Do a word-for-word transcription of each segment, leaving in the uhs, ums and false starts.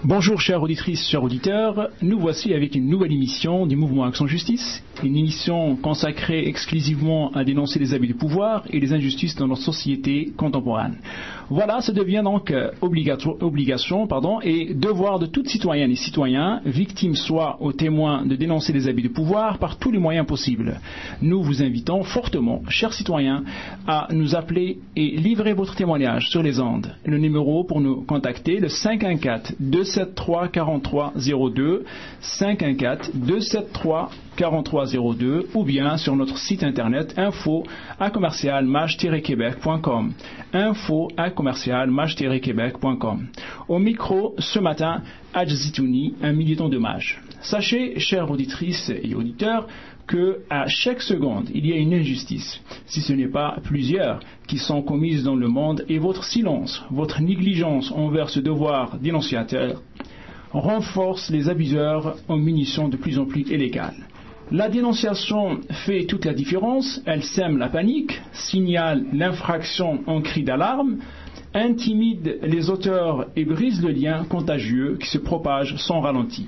Bonjour chères auditrices, chers auditeurs, nous voici avec une nouvelle émission du Mouvement Action Justice, une émission consacrée exclusivement à dénoncer les abus de pouvoir et les injustices dans notre société contemporaine. Voilà, ça devient donc obligation pardon, et devoir de toutes citoyennes et citoyens, victimes soit ou témoins, de dénoncer les abus de pouvoir par tous les moyens possibles. Nous vous invitons fortement, chers citoyens, à nous appeler et livrer votre témoignage sur les ondes. Le numéro pour nous contacter, le cinq un quatre, deux sept trois, quarante-trois zéro deux, cinq un quatre, deux sept trois, quarante-trois zéro deux, ou bien sur notre site internet info à commercial maj tiret québec point com, info à commercial maj tiret québec point com. Au micro, ce matin, Hadj Zitouni, un militant de Maj. Sachez, chères auditrices et auditeurs, que à chaque seconde, il y a une injustice, si ce n'est pas plusieurs, qui sont commises dans le monde, et votre silence, votre négligence envers ce devoir dénonciateur renforce les abuseurs en munitions de plus en plus illégales. La dénonciation fait toute la différence, elle sème la panique, signale l'infraction en cri d'alarme, intimide les auteurs et brise le lien contagieux qui se propage sans ralenti.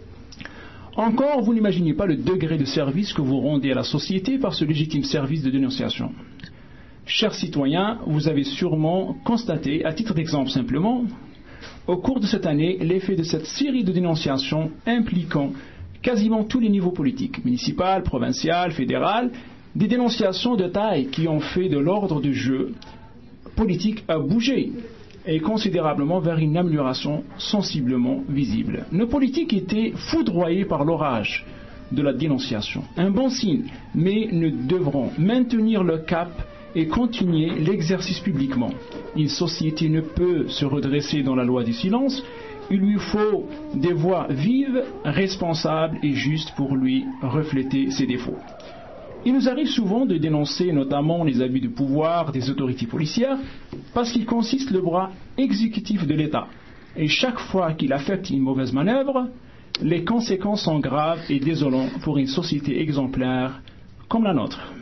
Encore, vous n'imaginez pas le degré de service que vous rendez à la société par ce légitime service de dénonciation. Chers citoyens, vous avez sûrement constaté, à titre d'exemple simplement, au cours de cette année, l'effet de cette série de dénonciations impliquant quasiment tous les niveaux politiques, municipal, provincial, fédéral, des dénonciations de taille qui ont fait de l'ordre du jeu politique a bougé et considérablement vers une amélioration sensiblement visible. Nos politiques étaient foudroyés par l'orage de la dénonciation. Un bon signe, mais nous devrons maintenir le cap et continuer l'exercice publiquement. Une société ne peut se redresser dans la loi du silence. Il lui faut des voix vives, responsables et justes pour lui refléter ses défauts. Il nous arrive souvent de dénoncer notamment les abus de pouvoir des autorités policières parce qu'ils consistent le bras exécutif de l'État. Et chaque fois qu'il affecte une mauvaise manœuvre, les conséquences sont graves et désolantes pour une société exemplaire comme la nôtre.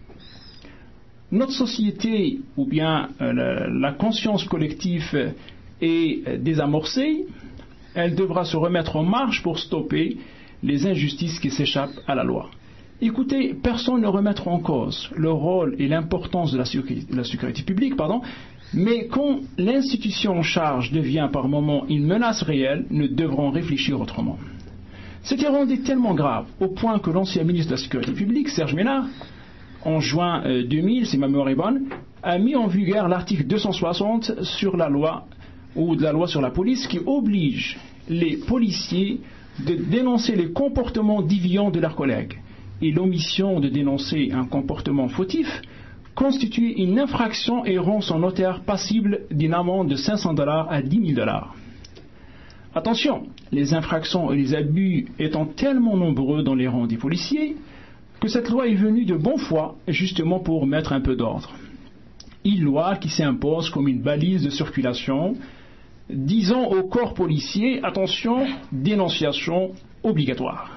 Notre société, ou bien euh, la, la conscience collective est désamorcée, elle devra se remettre en marche pour stopper les injustices qui s'échappent à la loi. Écoutez, personne ne remettra en cause le rôle et l'importance de la sécurité, de la sécurité publique, pardon, mais quand l'institution en charge devient par moments une menace réelle, nous devrons réfléchir autrement. C'était rendu tellement grave au point que l'ancien ministre de la Sécurité publique, Serge Ménard, en juin deux mille, si ma mémoire est bonne, a mis en vigueur l'article deux cent soixante sur la loi ou de la loi sur la police qui oblige les policiers de dénoncer les comportements déviants de leurs collègues. Et l'omission de dénoncer un comportement fautif constitue une infraction et rend son auteur passible d'une amende de cinq cents dollars à dix mille dollars. Attention, les infractions et les abus étant tellement nombreux dans les rangs des policiers que cette loi est venue de bonne foi justement pour mettre un peu d'ordre. Une loi qui s'impose comme une balise de circulation, disant au corps policier, attention, dénonciation obligatoire.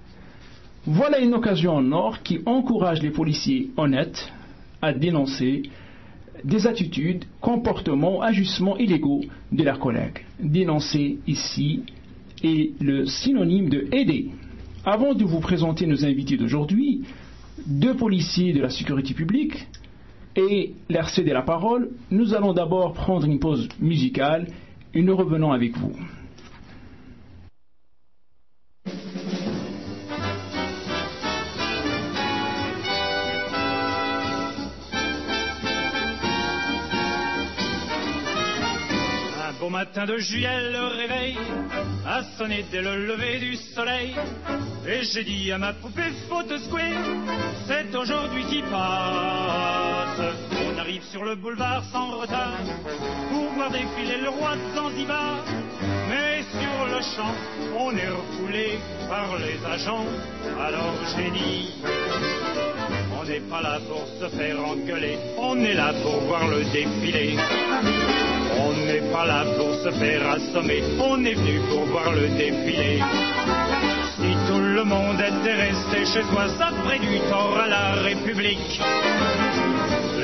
Voilà une occasion en or qui encourage les policiers honnêtes à dénoncer des attitudes, comportements, ajustements illégaux de leurs collègues. Dénoncer ici est le synonyme de aider. Avant de vous présenter nos invités d'aujourd'hui, deux policiers de la sécurité publique, et leur céder la parole, nous allons d'abord prendre une pause musicale et nous revenons avec vous. Au matin de juillet, le réveil a sonné dès le lever du soleil. Et j'ai dit à ma poupée, faut te secouer, c'est aujourd'hui qui passe. On arrive sur le boulevard sans retard pour voir défiler le roi de Zanzibar. Mais sur le champ, on est refoulé par les agents. Alors j'ai dit, on n'est pas là pour se faire engueuler, on est là pour voir le défilé. On n'est pas là pour se faire assommer, on est venu pour voir le défilé. Si tout le monde était resté chez soi, ça ferait du tort à la République.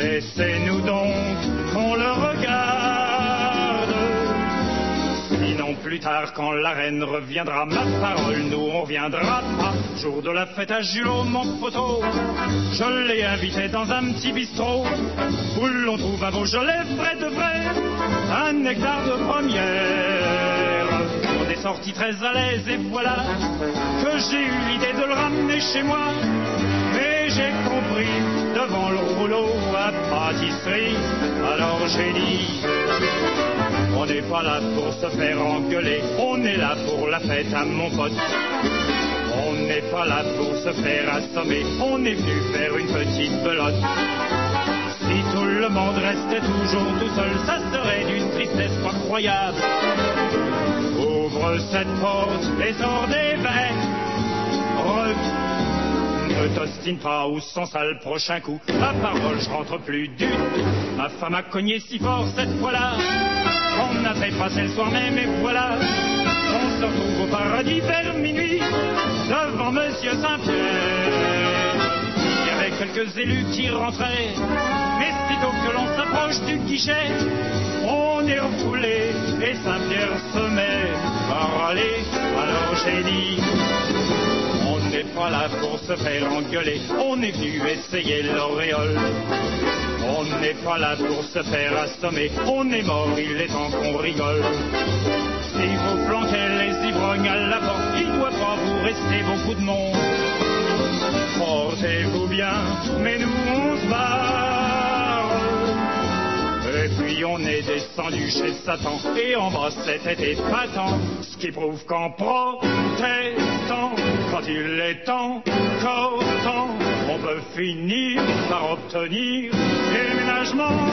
Laissez-nous donc qu'on le regarde, sinon verrons plus tard quand la reine reviendra. Ma parole, nous on reviendra pas. Jour de la fête à Julot, mon poteau, je l'ai invité dans un petit bistrot où l'on trouve un Beaujolais vrai de vrai, un nectar de première. On est sorti très à l'aise et voilà que j'ai eu l'idée de le ramener chez moi. Mais j'ai compris devant le rouleau à pâtisserie, alors j'ai dit: on n'est pas là pour se faire engueuler, on est là pour la fête à mon pote. On n'est pas là pour se faire assommer, on est venu faire une petite belote. Si tout le monde restait toujours tout seul, ça serait d'une tristesse pas croyable. Ouvre cette porte et sors des verres. Ne t'ostine pas ou sans ça le prochain coup. Ma parole, je rentre plus du tout. Ma femme a cogné si fort cette fois-là qu'on a fait passer le soir même et voilà. On se retrouve au paradis vers minuit devant Monsieur Saint-Pierre. Il y avait quelques élus qui rentraient, mais sitôt que l'on s'approche du guichet, on est refoulé et Saint-Pierre se met à râler. Alors j'ai dit: on n'est pas là pour se faire engueuler, on est venu essayer l'auréole. On n'est pas là pour se faire assommer, on est mort, il est temps qu'on rigole. Si vous planquez les ivrognes à la porte, il ne doit pas vous rester beaucoup de monde. Portez-vous bien, mais nous on se barre. Et puis on est descendu chez Satan, et en bas c'était épatant. Ce qui prouve qu'en protestant, quand il est encore temps, on peut finir par obtenir déménagement.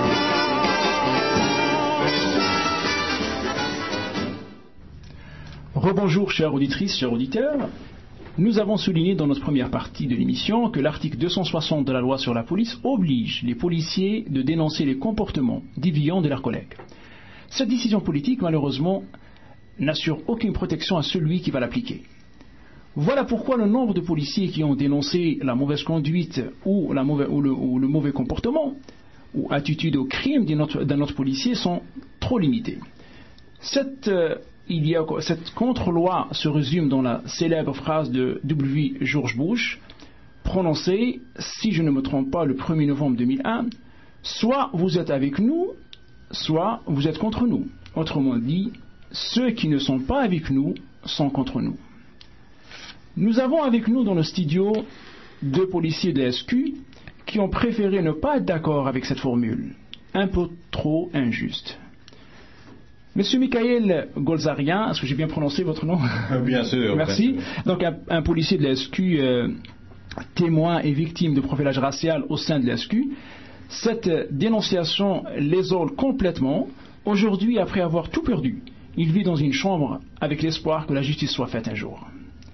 Rebonjour chères auditrices, chers auditeurs. Nous avons souligné dans notre première partie de l'émission que l'article deux cent soixante de la loi sur la police oblige les policiers de dénoncer les comportements déviants de leurs collègues. Cette décision politique, malheureusement, n'assure aucune protection à celui qui va l'appliquer. Voilà pourquoi le nombre de policiers qui ont dénoncé la mauvaise conduite ou, la mauvaise, ou, le, ou le mauvais comportement ou attitude au crime d'un autre, d'un autre policier sont trop limités. Cette... Euh, Il y a, cette contre-loi se résume dans la célèbre phrase de W. George Bush, prononcée, si je ne me trompe pas, le premier novembre deux mille un, soit vous êtes avec nous, soit vous êtes contre nous. Autrement dit, ceux qui ne sont pas avec nous sont contre nous. Nous avons avec nous dans le studio deux policiers de la S Q qui ont préféré ne pas être d'accord avec cette formule, un peu trop injuste. Monsieur Michael Golzarian, est-ce que j'ai bien prononcé votre nom? Bien sûr. Merci. Bien sûr. Donc un, un policier de la S Q, euh, témoin et victime de profilage racial au sein de la S Q. Cette dénonciation l'isole complètement. Aujourd'hui, après avoir tout perdu, il vit dans une chambre avec l'espoir que la justice soit faite un jour.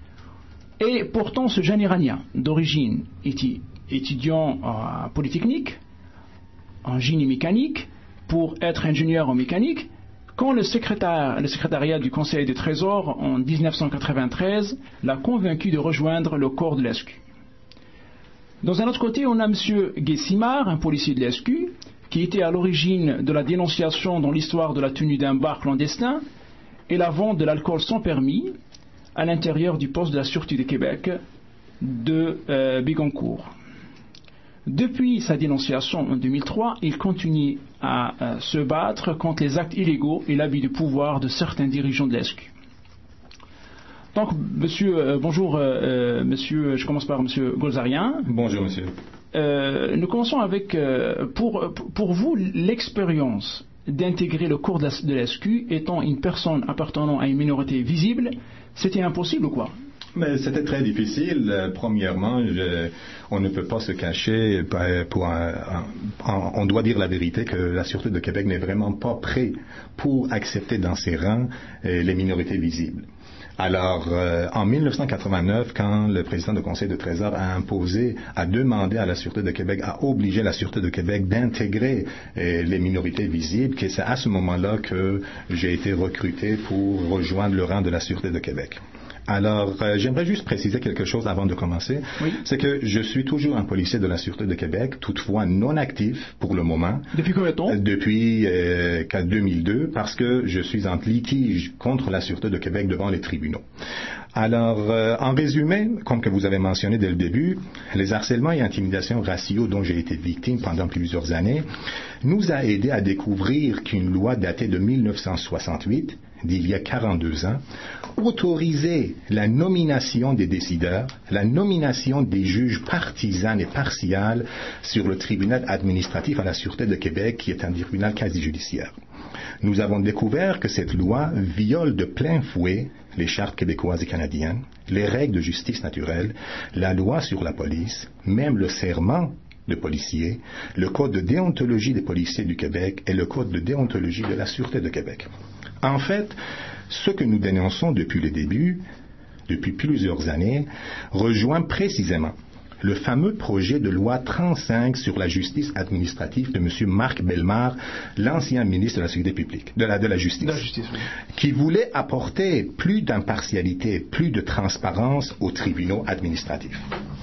Et pourtant, ce jeune Iranien, d'origine éti- étudiant en Polytechnique, en génie mécanique, pour être ingénieur en mécanique, quand le, secrétaire, le secrétariat du Conseil des Trésors, en dix-neuf cent quatre-vingt-treize, l'a convaincu de rejoindre le corps de l'A S Q. Dans un autre côté, on a M. Guessimard, un policier de l'A S Q, qui était à l'origine de la dénonciation dans l'histoire de la tenue d'un bar clandestin et la vente de l'alcool sans permis à l'intérieur du poste de la Sûreté du Québec de euh, Bégoncourt. Depuis sa dénonciation en deux mille trois, il continue à euh, se battre contre les actes illégaux et l'abus de pouvoir de certains dirigeants de l'A S Q. Donc, monsieur, euh, bonjour, euh, monsieur, je commence par monsieur Golzarian. Bonjour, monsieur. Euh, nous commençons avec, euh, pour, pour vous, l'expérience d'intégrer le corps de la, de l'A S Q étant une personne appartenant à une minorité visible, c'était impossible ou quoi? Mais c'était très difficile. Euh, premièrement, je, on ne peut pas se cacher. Pour un, un, on doit dire la vérité que la Sûreté de Québec n'est vraiment pas prête pour accepter dans ses rangs euh, les minorités visibles. Alors, euh, en dix-neuf cent quatre-vingt-neuf, quand le président du Conseil de Trésor a imposé, a demandé à la Sûreté de Québec, a obligé la Sûreté de Québec d'intégrer euh, les minorités visibles, que c'est à ce moment-là que j'ai été recruté pour rejoindre le rang de la Sûreté de Québec. Alors, euh, j'aimerais juste préciser quelque chose avant de commencer. Oui. C'est que je suis toujours un policier de la Sûreté de Québec, toutefois non actif pour le moment. Depuis combien de temps? Euh, Depuis euh, deux mille deux, parce que je suis en litige contre la Sûreté de Québec devant les tribunaux. Alors, euh, en résumé, comme que vous avez mentionné dès le début, les harcèlements et intimidations raciaux dont j'ai été victime pendant plusieurs années nous a aidé à découvrir qu'une loi datée de mille neuf cent soixante-huit, d'il y a quarante-deux ans, autorisait la nomination des décideurs, la nomination des juges partisans et partials sur le tribunal administratif à la Sûreté de Québec, qui est un tribunal quasi-judiciaire. Nous avons découvert que cette loi viole de plein fouet les chartes québécoises et canadiennes, les règles de justice naturelle, la loi sur la police, même le serment de policier, le code de déontologie des policiers du Québec et le code de déontologie de la Sûreté de Québec. En fait, ce que nous dénonçons depuis le début, depuis plusieurs années, rejoint précisément le fameux projet de loi trente-cinq sur la justice administrative de M. Marc Bellemare, l'ancien ministre de la Sécurité publique, de la, de la Justice, de la justice oui. qui voulait apporter plus d'impartialité, plus de transparence aux tribunaux administratifs.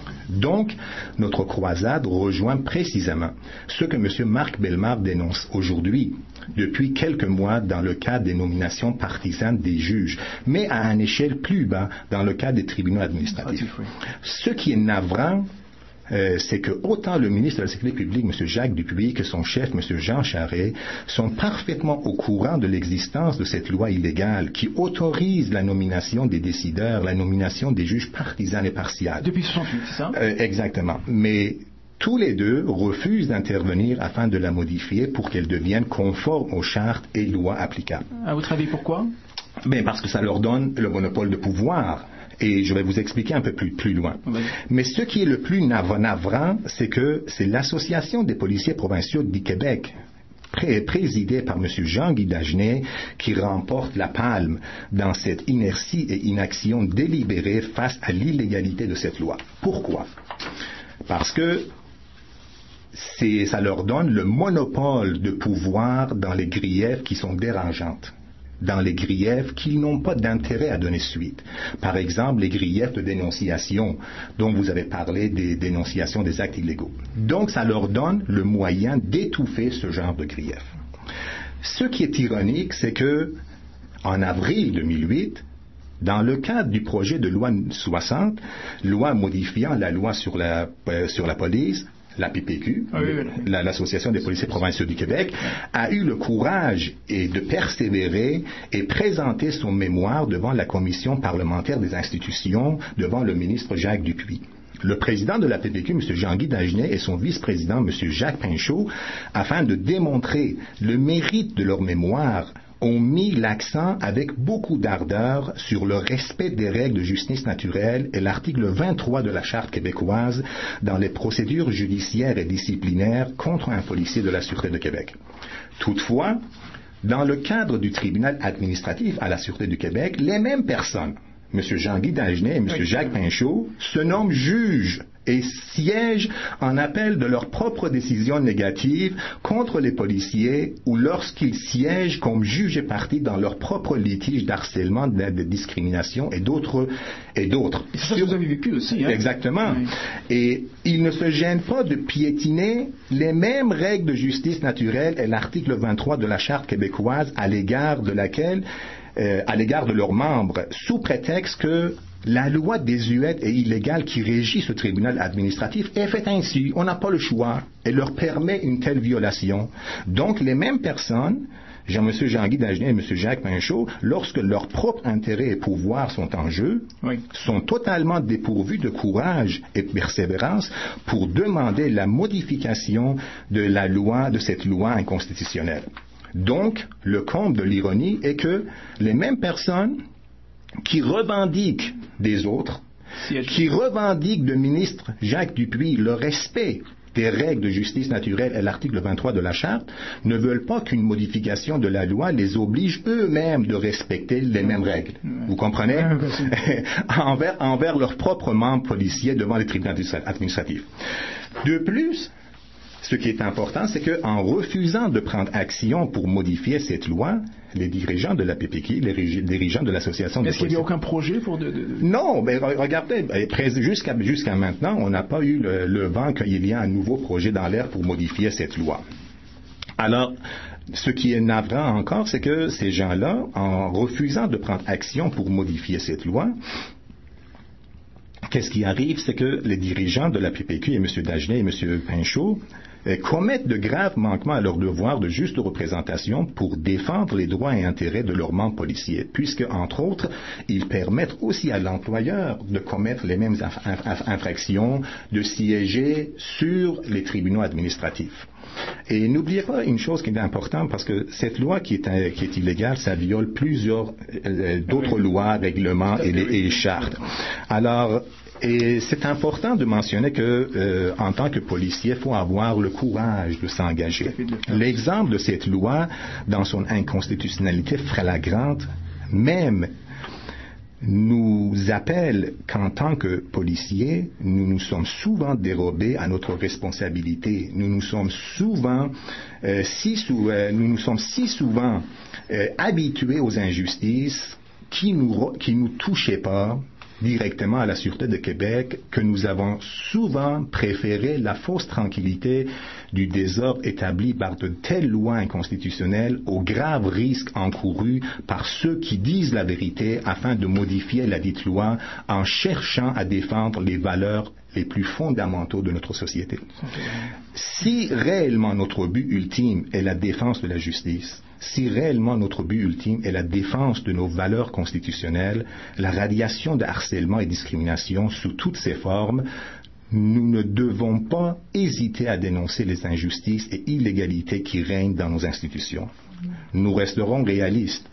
Donc, notre croisade rejoint précisément ce que M. Marc Bellemare dénonce aujourd'hui, depuis quelques mois dans le cadre des nominations partisanes des juges, mais à une échelle plus bas dans le cadre des tribunaux administratifs. Ce qui est navrant, Euh, c'est que autant le ministre de la Sécurité publique, M. Jacques Dupuis, que son chef, M. Jean Charest, sont parfaitement au courant de l'existence de cette loi illégale qui autorise la nomination des décideurs, la nomination des juges partisans et partials. Depuis soixante-huit, c'est ça? Euh, exactement. Mais tous les deux refusent d'intervenir afin de la modifier pour qu'elle devienne conforme aux chartes et lois applicables. À votre avis, pourquoi? Ben, parce que ça leur donne le monopole de pouvoir. Et je vais vous expliquer un peu plus, plus loin. Oui. Mais ce qui est le plus nav- navrant, c'est que c'est l'Association des policiers provinciaux du Québec, pré- présidée par M. Jean-Guy Dagenet, qui remporte la palme dans cette inertie et inaction délibérée face à l'illégalité de cette loi. Pourquoi? Parce que c'est, ça leur donne le monopole de pouvoir dans les griefs qui sont dérangeantes, dans les griefs qui n'ont pas d'intérêt à donner suite. Par exemple, les griefs de dénonciation dont vous avez parlé, des dénonciations des actes illégaux. Donc, ça leur donne le moyen d'étouffer ce genre de griefs. Ce qui est ironique, c'est que, en avril deux mille huit, dans le cadre du projet de loi soixante, loi modifiant la loi sur la, euh, sur la police, la P P Q, ah oui, oui. La, l'Association des policiers provinciaux du Québec, a eu le courage et de persévérer et présenter son mémoire devant la commission parlementaire des institutions, devant le ministre Jacques Dupuis. Le président de la P P Q, M. Jean-Guy Dagenet, et son vice-président, M. Jacques Pinchot, afin de démontrer le mérite de leur mémoire, ont mis l'accent avec beaucoup d'ardeur sur le respect des règles de justice naturelle et l'article vingt-trois de la Charte québécoise dans les procédures judiciaires et disciplinaires contre un policier de la Sûreté de Québec. Toutefois, dans le cadre du tribunal administratif à la Sûreté du Québec, les mêmes personnes, M. Jean-Guy Dagenet et M. Oui. Jacques Pinchot, se nomment juges et siègent en appel de leurs propres décisions négatives contre les policiers ou lorsqu'ils siègent comme juges et parties dans leurs propres litiges d'harcèlement, de, de discrimination et d'autres. Et d'autres. Et ça, vous avez vécu aussi, hein? Exactement. Oui. Et ils ne se gênent pas de piétiner les mêmes règles de justice naturelle et l'article vingt-trois de la Charte québécoise à l'égard de laquelle, euh, à l'égard de leurs membres, sous prétexte que la loi désuète et illégale qui régit ce tribunal administratif est faite ainsi. On n'a pas le choix. Elle leur permet une telle violation. Donc, les mêmes personnes, M. Jean-Guy Dagenet et M. Jacques Pinchot, lorsque leurs propres intérêts et pouvoirs sont en jeu, oui. sont totalement dépourvus de courage et de persévérance pour demander la modification de la loi, de cette loi inconstitutionnelle. Donc, le comble de l'ironie est que les mêmes personnes qui revendiquent des autres, qui revendiquent de ministre Jacques Dupuis le respect des règles de justice naturelle et l'article vingt-trois de la Charte, ne veulent pas qu'une modification de la loi les oblige eux-mêmes de respecter les mêmes règles. Vous comprenez? envers, envers leurs propres membres policiers devant les tribunaux administratifs. De plus, ce qui est important, c'est qu'en refusant de prendre action pour modifier cette loi, les dirigeants de la P P Q, les régi- dirigeants de l'association des Est-ce qu'il n'y a aucun projet pour... De, de, de... Non, mais regardez, jusqu'à, jusqu'à maintenant, on n'a pas eu le, le vent qu'il y a un nouveau projet dans l'air pour modifier cette loi. Alors, ce qui est navrant encore, c'est que ces gens-là, en refusant de prendre action pour modifier cette loi, qu'est-ce qui arrive, c'est que les dirigeants de la P P Q, et M. Dagenet et M. Pinchot, euh, commettent de graves manquements à leur devoir de juste représentation pour défendre les droits et intérêts de leurs membres policiers, puisque, entre autres, ils permettent aussi à l'employeur de commettre les mêmes inf- inf- infractions, de siéger sur les tribunaux administratifs. Et n'oubliez pas une chose qui est importante, parce que cette loi qui est, euh, qui est illégale, ça viole plusieurs euh, d'autres oui. lois, règlements et les, et les chartes. Alors, et c'est important de mentionner que, euh, en tant que policier, il faut avoir le courage de s'engager. L'exemple de cette loi, dans son inconstitutionnalité flagrante, même nous appelle qu'en tant que policiers, nous nous sommes souvent dérobés à notre responsabilité. Nous nous sommes souvent, euh, si, sou, euh, nous nous sommes si souvent euh, habitués aux injustices qui nous, qui nous touchaient pas directement à la Sûreté de Québec, que nous avons souvent préféré la fausse tranquillité du désordre établi par de telles lois inconstitutionnelles aux graves risques encourus par ceux qui disent la vérité afin de modifier la dite loi en cherchant à défendre les valeurs les plus fondamentaux de notre société. Si réellement notre but ultime est la défense de la justice, si réellement notre but ultime est la défense de nos valeurs constitutionnelles, la radiation de harcèlement et discrimination sous toutes ses formes, nous ne devons pas hésiter à dénoncer les injustices et illégalités qui règnent dans nos institutions. Nous resterons réalistes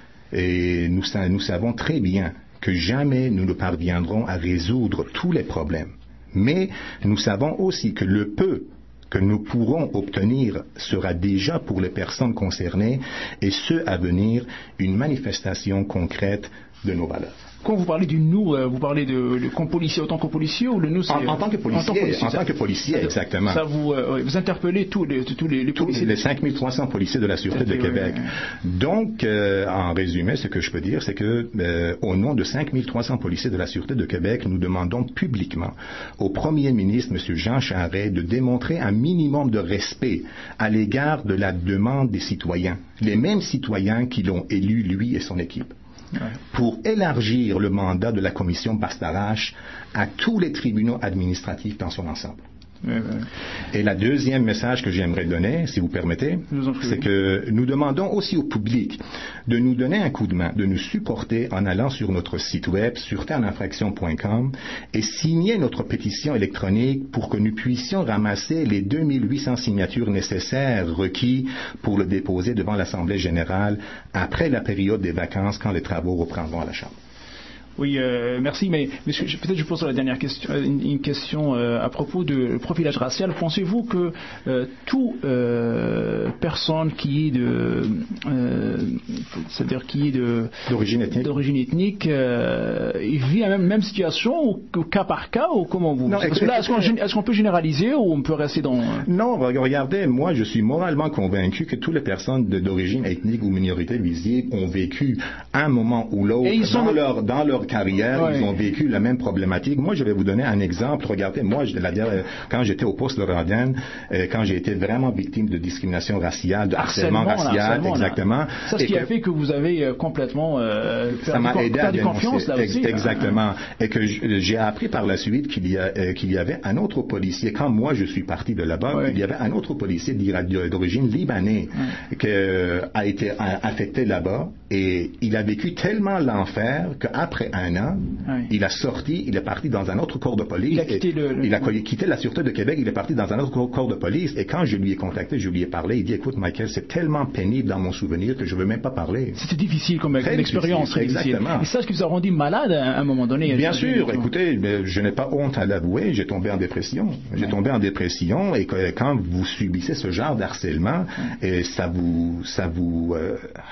et nous, nous savons très bien que jamais nous ne parviendrons à résoudre tous les problèmes. Mais nous savons aussi que le peu que nous pourrons obtenir sera déjà pour les personnes concernées et ce à venir une manifestation concrète de nos valeurs. Quand vous parlez du nous, vous parlez de, de comme policier autant que policier ou le nous c'est en, en tant que policier, en tant que policier, en tant que policier exactement. Ça vous euh, vous interpellez tous les tous les, les policiers, tous les cinq mille trois cents policiers de la Sûreté de Québec. Oui, oui. Donc euh, en résumé, ce que je peux dire, c'est que euh, au nom de cinq mille trois cents policiers de la Sûreté de Québec, nous demandons publiquement au Premier ministre M. Jean Charest de démontrer un minimum de respect à l'égard de la demande des citoyens, les mêmes citoyens qui l'ont élu lui et son équipe. Ouais. Pour élargir le mandat de la commission Bastarache à tous les tribunaux administratifs dans son ensemble. Ouais, ouais. Et le deuxième message que j'aimerais donner, si vous permettez, c'est que nous demandons aussi au public de nous donner un coup de main, de nous supporter en allant sur notre site web, sûreté en infraction point com, et signer notre pétition électronique pour que nous puissions ramasser les deux mille huit cents signatures nécessaires requis pour le déposer devant l'Assemblée générale après la période des vacances quand les travaux reprendront à la Chambre. Oui, euh, merci, mais, mais je, peut-être je pose la dernière question, une, une question euh, à propos de profilage racial. Pensez-vous que euh, toute euh, personne qui est de, euh, c'est-à-dire qui est de d'origine ethnique, d'origine ethnique euh, vit la même, même situation ou, ou cas par cas ou comment vous non, Parce que là, est-ce qu'on, est-ce qu'on peut généraliser ou on peut rester dans Non, regardez, moi je suis moralement convaincu que toutes les personnes de, d'origine ethnique ou minorité visible ont vécu un moment ou l'autre dans, de... leur, dans leur carrière, ouais. Ils ont vécu la même problématique. Moi, je vais vous donner un exemple. Regardez, moi, je, la, quand j'étais au poste Laurentienne, euh, quand j'ai été vraiment victime de discrimination raciale, de harcèlement, harcèlement racial, là, harcèlement, exactement. Là. Ça, ce qui que, a fait que vous avez euh, complètement euh, ça m'a aidé à dénoncer. Confiance, là aussi, exactement. Là. Et que j'ai appris par la suite qu'il y, a, euh, qu'il y avait un autre policier. Quand moi, je suis parti de là-bas, ouais. Il y avait un autre policier d'origine libanaise ouais. qui euh, a été affecté là-bas et il a vécu tellement l'enfer qu'après un an, oui. Il a sorti, il est parti dans un autre corps de police. Il a quitté, le, le... Il a quitté la Sûreté de Québec, il est parti dans un autre corps de police. Et quand je lui ai contacté, je lui ai parlé, il dit, écoute, Michael, c'est tellement pénible dans mon souvenir que je ne veux même pas parler. C'était difficile comme très expérience. Très difficile. Exactement. Et ça, est-ce que vous a rendu malade à un moment donné? Bien sûr, écoutez, je n'ai pas honte à l'avouer, j'ai tombé en dépression. J'ai ouais. tombé en dépression et quand vous subissez ce genre d'harcèlement, et ça vous, ça vous, euh,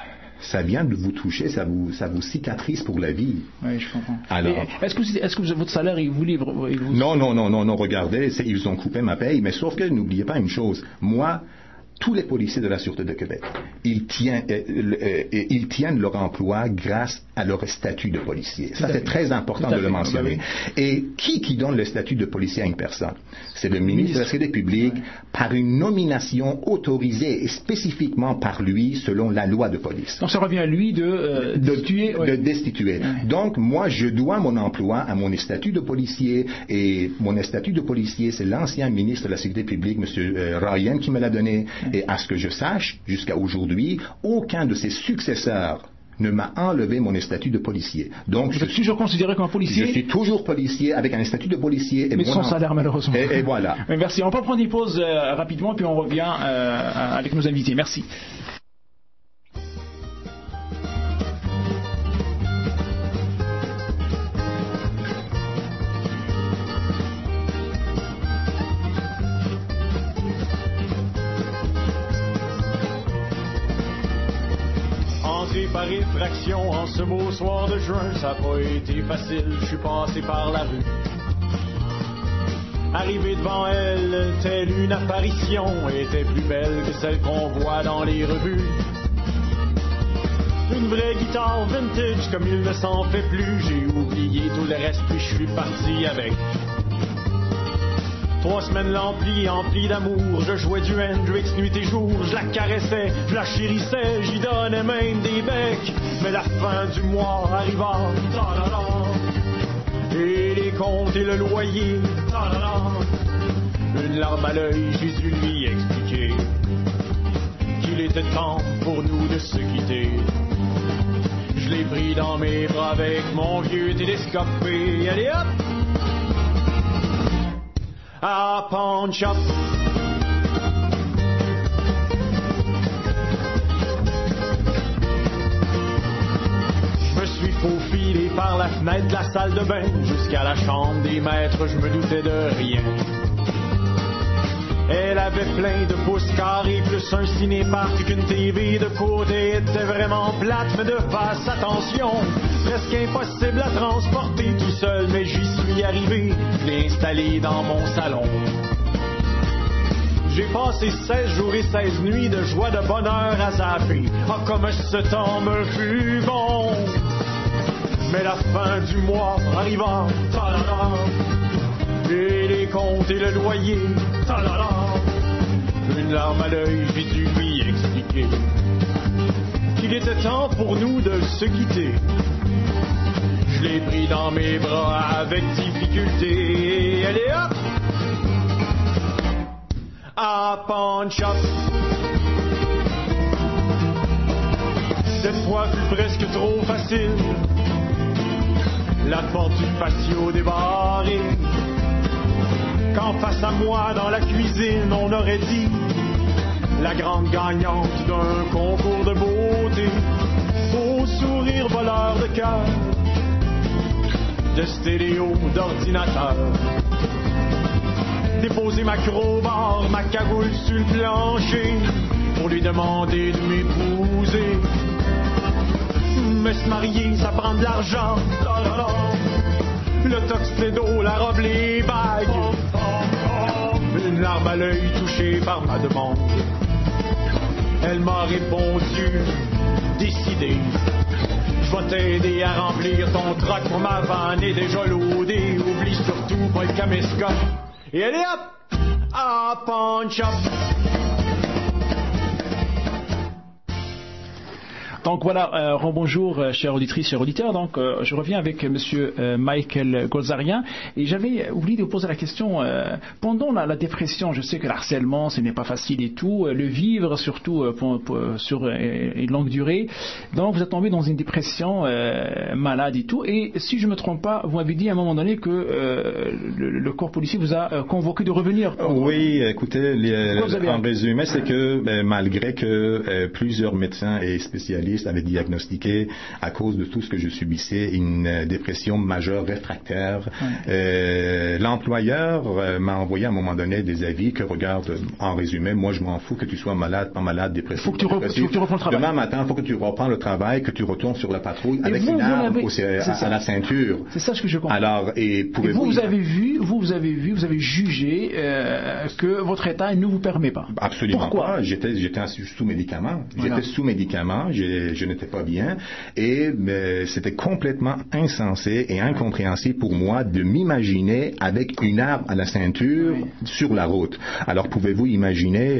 ça vient de vous toucher, ça vous, ça vous cicatrise pour la vie. Oui, je comprends. Alors, Et est-ce que, est-ce que votre salaire, il vous livre il vous... Non, non, non, non, non, regardez, c'est, ils ont coupé ma paye, mais sauf que n'oubliez pas une chose, moi, tous les policiers de la Sûreté de Québec, ils tiennent, euh, euh, euh, ils tiennent leur emploi grâce à leur statut de policier. Ça, c'est très important de le mentionner. Et qui qui donne le statut de policier à une personne? C'est le ministre de la Sécurité publique, par une nomination autorisée et spécifiquement par lui selon la loi de police. Donc ça revient à lui de euh, destituer. De, ouais. de destituer. Ouais. Donc moi, je dois mon emploi à mon statut de policier, et mon statut de policier, c'est l'ancien ministre de la Sécurité publique, M. Euh, Ryan, qui me l'a donné. Et à ce que je sache, jusqu'à aujourd'hui, aucun de ses successeurs ne m'a enlevé mon statut de policier. Donc, vous je êtes toujours considéré comme un policier? Je suis toujours policier avec un statut de policier. Et mais sans en... salaire, malheureusement. Et, et voilà. Mais merci. On peut prendre une pause euh, rapidement, puis on revient euh, avec nos invités. Merci. Par effraction, en ce beau soir de juin, ça n'a pas été facile, je suis passé par la rue. Arrivé devant elle, telle une apparition, était plus belle que celle qu'on voit dans les revues. Une vraie guitare vintage, comme il ne s'en fait plus, j'ai oublié tout le reste, puis je suis parti avec. Trois semaines l'empli, empli d'amour, je jouais du Hendrix nuit et jour, je la caressais, je la chérissais, j'y donnais même des becs, mais la fin du mois arriva, et les comptes et le loyer, une larme à l'œil, j'ai dû lui expliquer qu'il était temps pour nous de se quitter. Je l'ai pris dans mes bras avec mon vieux télescope et allez hop! À pawn shop. Je me suis faufilé par la fenêtre de la salle de bain jusqu'à la chambre des maîtres, je me doutais de rien. Elle avait plein de pouces carrés plus un ciné-parc qu'une T V de côté était vraiment plate, mais de face, attention, presque impossible à transporter tout seul, mais j'y suis arrivé, je l'ai installé dans mon salon. J'ai passé seize jours et seize nuits de joie, de bonheur à zapper. Ah, comme ce temps me fut bon. Mais la fin du mois arriva, ta-da-da, et les comptes et le loyer, ta-da-da. Une larme à l'œil, j'ai dû lui expliquer qu'il était temps pour nous de se quitter. Je l'ai pris dans mes bras avec difficulté, et allez hop! À pawn shop. Cette fois fut presque trop facile. La porte du patio débarrée. Quand face à moi dans la cuisine on aurait dit la grande gagnante d'un concours de beauté, au sourire voleur de cœur, de stéréo, d'ordinateur. Déposer ma crowbar, ma cagoule sur le plancher, pour lui demander de m'épouser. Mais se marier, ça prend de l'argent. Le tuxedo, la robe, les bagues. Une larme à l'œil touchée par ma demande. Elle m'a répondu, décidé. Je vais t'aider à remplir ton troc pour ma vanne est déjà loadée. Oublie surtout pas le caméscope. Et allez hop, à pawn shop. Donc voilà, euh, rebonjour, euh, chère auditrice, chers auditeurs. Donc euh, je reviens avec Monsieur euh, Michael Golzarian et j'avais oublié de vous poser la question euh, pendant la, la dépression. Je sais que l'harcèlement, ce n'est pas facile et tout, euh, le vivre surtout euh, pour, pour, sur euh, une longue durée. Donc vous êtes tombé dans une dépression euh, malade et tout. Et si je me trompe pas, vous m'avez dit à un moment donné que euh, le, le corps policier vous a euh, convoqué de revenir. Oui, écoutez, les, en résumé, c'est que ben, malgré que euh, plusieurs médecins et spécialistes spécialiste avait diagnostiqué, à cause de tout ce que je subissais, une dépression majeure réfractaire. Ouais. Euh, l'employeur euh, m'a envoyé à un moment donné des avis que, regarde, en résumé, moi je m'en fous que tu sois malade, pas malade, dépressif. Faut que tu, re- faut que tu reprends le travail. Demain matin, il faut que tu reprends le travail, que tu retournes sur la patrouille et avec vous, une arme avez... au, à, à la ceinture. C'est ça ce que je comprends. Alors, et pouvez-vous... Et vous, vous avez vu, vous, vous avez vu, vous avez jugé euh, que votre état ne vous permet pas. Absolument Pourquoi? pas. J'étais, j'étais sous médicaments. Voilà. J'étais sous médicaments. Je, je n'étais pas bien. Et mais, c'était complètement insensé et incompréhensible pour moi de m'imaginer avec une arme à la ceinture oui. sur la route. Alors, pouvez-vous imaginer...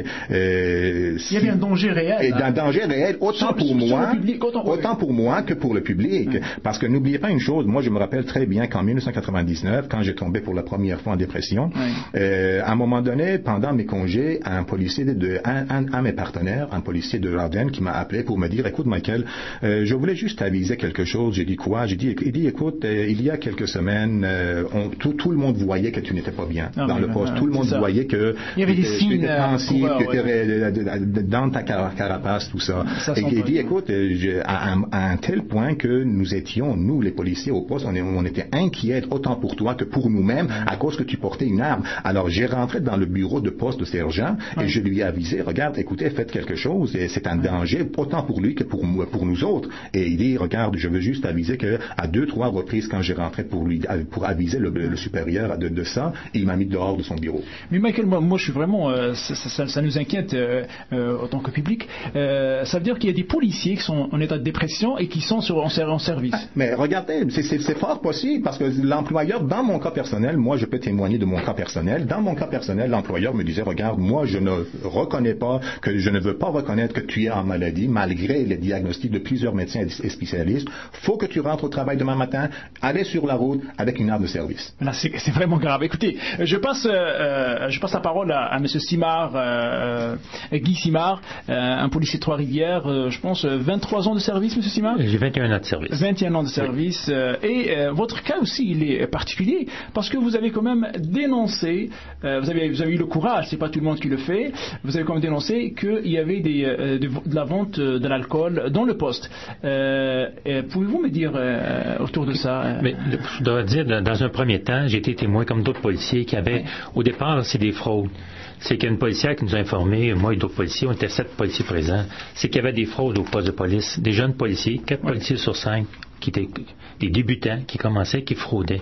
Euh, si... Il y avait un danger réel. Et un danger réel, autant sur, pour sur, moi, sur public, autant, autant oui. pour moi que pour le public. Oui. Parce que n'oubliez pas une chose, moi je me rappelle très bien qu'en dix-neuf cent quatre-vingt-dix-neuf, quand j'ai tombé pour la première fois en dépression, oui. euh, à un moment donné, pendant mes congés, un policier de, un, un, un de mes partenaires, un policier de l'Ardenne qui m'a appelé pour me dire, écoute Michael, euh, je voulais juste aviser quelque chose. J'ai dit quoi? J'ai dit, il dit, écoute, euh, il y a quelques semaines, euh, on, tout, tout le monde voyait que tu n'étais pas bien ah, dans oui, le poste. Ah, tout le monde ça. voyait que il y avait des tu signes étais pensif, coureurs, tu étais ouais. dans ta carapace, tout ça. ça et il dit, écoute, je, à, un, à un tel point que nous étions, nous les policiers au poste, on, est, on était inquiets autant pour toi que pour nous-mêmes mmh. à cause que tu portais une arme. Alors j'ai rentré dans le bureau de poste de sergent mmh. et je lui ai avisé, regarde, écoutez, faites quelque chose, et c'est un mmh. danger autant pour lui que pour, pour nous autres. Et il dit, regarde, je veux juste aviser que à deux, trois reprises quand j'ai rentré pour lui, pour aviser le, le supérieur de, de ça, il m'a mis dehors de son bureau. Mais Michael, moi, moi je suis vraiment, euh, ça, ça, ça nous inquiète euh, euh, en tant que public. Euh, ça veut dire qu'il y a des policiers qui sont en état de dépression et qui sont sur, en, en service. Ah, mais regardez, c'est, c'est, c'est fort possible parce que l'employeur, dans mon cas personnel, moi je peux témoigner de mon cas personnel, dans mon cas personnel, l'employeur me disait, regarde, moi je ne reconnais pas, que je ne veux pas reconnaître que tu es en maladie, malgré les diagnostics de plusieurs médecins et spécialistes, faut que tu rentres au travail demain matin, allez sur la route avec une arme de service. Là, c'est, c'est vraiment grave. Écoutez, je passe, euh, je passe la parole à, à M. Simard, euh, Guy Simard, euh, un policier de Trois-Rivières, euh, je pense vingt-trois ans de service, M. Simard? J'ai vingt et un ans de service. vingt et un ans de service. Oui. Euh, et euh, votre cas aussi, il est particulier parce que vous avez quand même dénoncé, euh, vous, avez, vous avez eu le courage, c'est pas tout le monde qui le fait, vous avez quand même dénoncé qu'il y avait des, euh, de, de la vente de l'alcool dans le poste. Euh, pouvez-vous me dire euh, autour de ça euh... Mais je dois dire, dans un premier temps, j'ai été témoin comme d'autres policiers qui avaient, au départ, c'est des fraudes. C'est qu'il y a une policière qui nous a informé, moi et d'autres policiers, on était sept policiers présents, c'est qu'il y avait des fraudes au poste de police, des jeunes policiers, quatre ouais. policiers sur cinq, qui étaient des débutants, qui commençaient, qui fraudaient.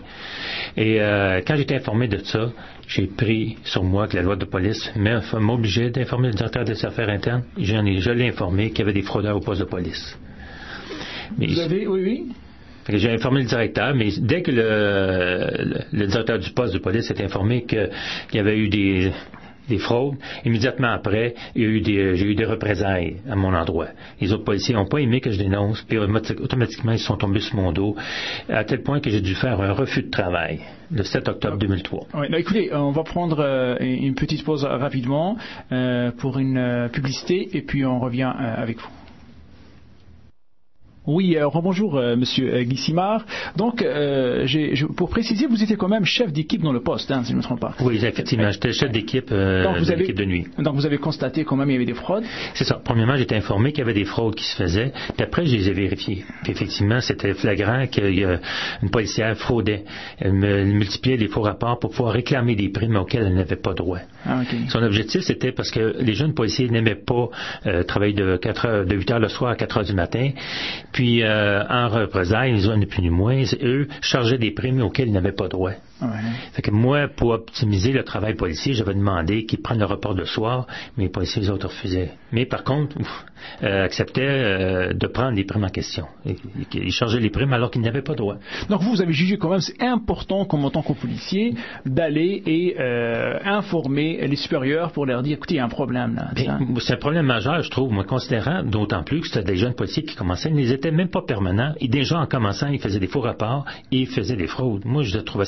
Et euh, quand j'étais informé de ça, j'ai pris sur moi que la loi de police m'obligeait d'informer le directeur des affaires internes, et j'en ai, je l'ai informé qu'il y avait des fraudeurs au poste de police. Mais Vous avez, oui, oui. J'ai informé le directeur, mais dès que le, le, le directeur du poste de police s'est informé qu'il y avait eu des, des fraudes, immédiatement après, il y a eu des, j'ai eu des représailles à mon endroit. Les autres policiers n'ont pas aimé que je dénonce, puis automatiquement, ils sont tombés sur mon dos, à tel point que j'ai dû faire un refus de travail le sept octobre deux mille trois. Oui, bah écoutez, on va prendre euh, une petite pause rapidement euh, pour une euh, publicité, et puis on revient euh, avec vous. Oui, euh, rebonjour euh, Monsieur euh, Guy Simard. Donc, euh, j'ai, je, pour préciser, vous étiez quand même chef d'équipe dans le poste, hein, si je ne me trompe pas. Oui, effectivement, j'étais chef d'équipe euh, donc, vous de avez, l'équipe de nuit. Donc, vous avez constaté quand même il y avait des fraudes. C'est ça. Premièrement, j'étais informé qu'il y avait des fraudes qui se faisaient, puis après, je les ai vérifiées. Puis effectivement, c'était flagrant qu'une policière fraudait. Elle, me, elle multipliait les faux rapports pour pouvoir réclamer des primes auxquelles elle n'avait pas droit. Ah, okay. Son objectif, c'était parce que les jeunes policiers n'aimaient pas euh, travailler de, quatre heures, de huit heures le soir à quatre heures du matin. Puis, euh, en représailles, ils ont ni plus ni moins, eux chargeaient des primes auxquelles ils n'avaient pas droit. Ouais. Fait que moi, pour optimiser le travail policier, j'avais demandé qu'ils prennent le report de soir, mais les policiers, les autres refusaient. Mais par contre, ouf, euh, acceptaient euh, de prendre les primes en question. Ils chargeaient les primes alors qu'ils n'avaient pas droit. Donc vous, vous avez jugé quand même, c'est important, comme en tant que policier, d'aller et euh, informer les supérieurs pour leur dire, écoutez, il y a un problème là. Bien, c'est un problème majeur, je trouve, moi, considérant, d'autant plus que c'était des jeunes policiers qui commençaient, ils n'étaient même pas permanents, et déjà en commençant, ils faisaient des faux rapports et ils faisaient des fraudes. Moi, je trouvais ça inacceptable.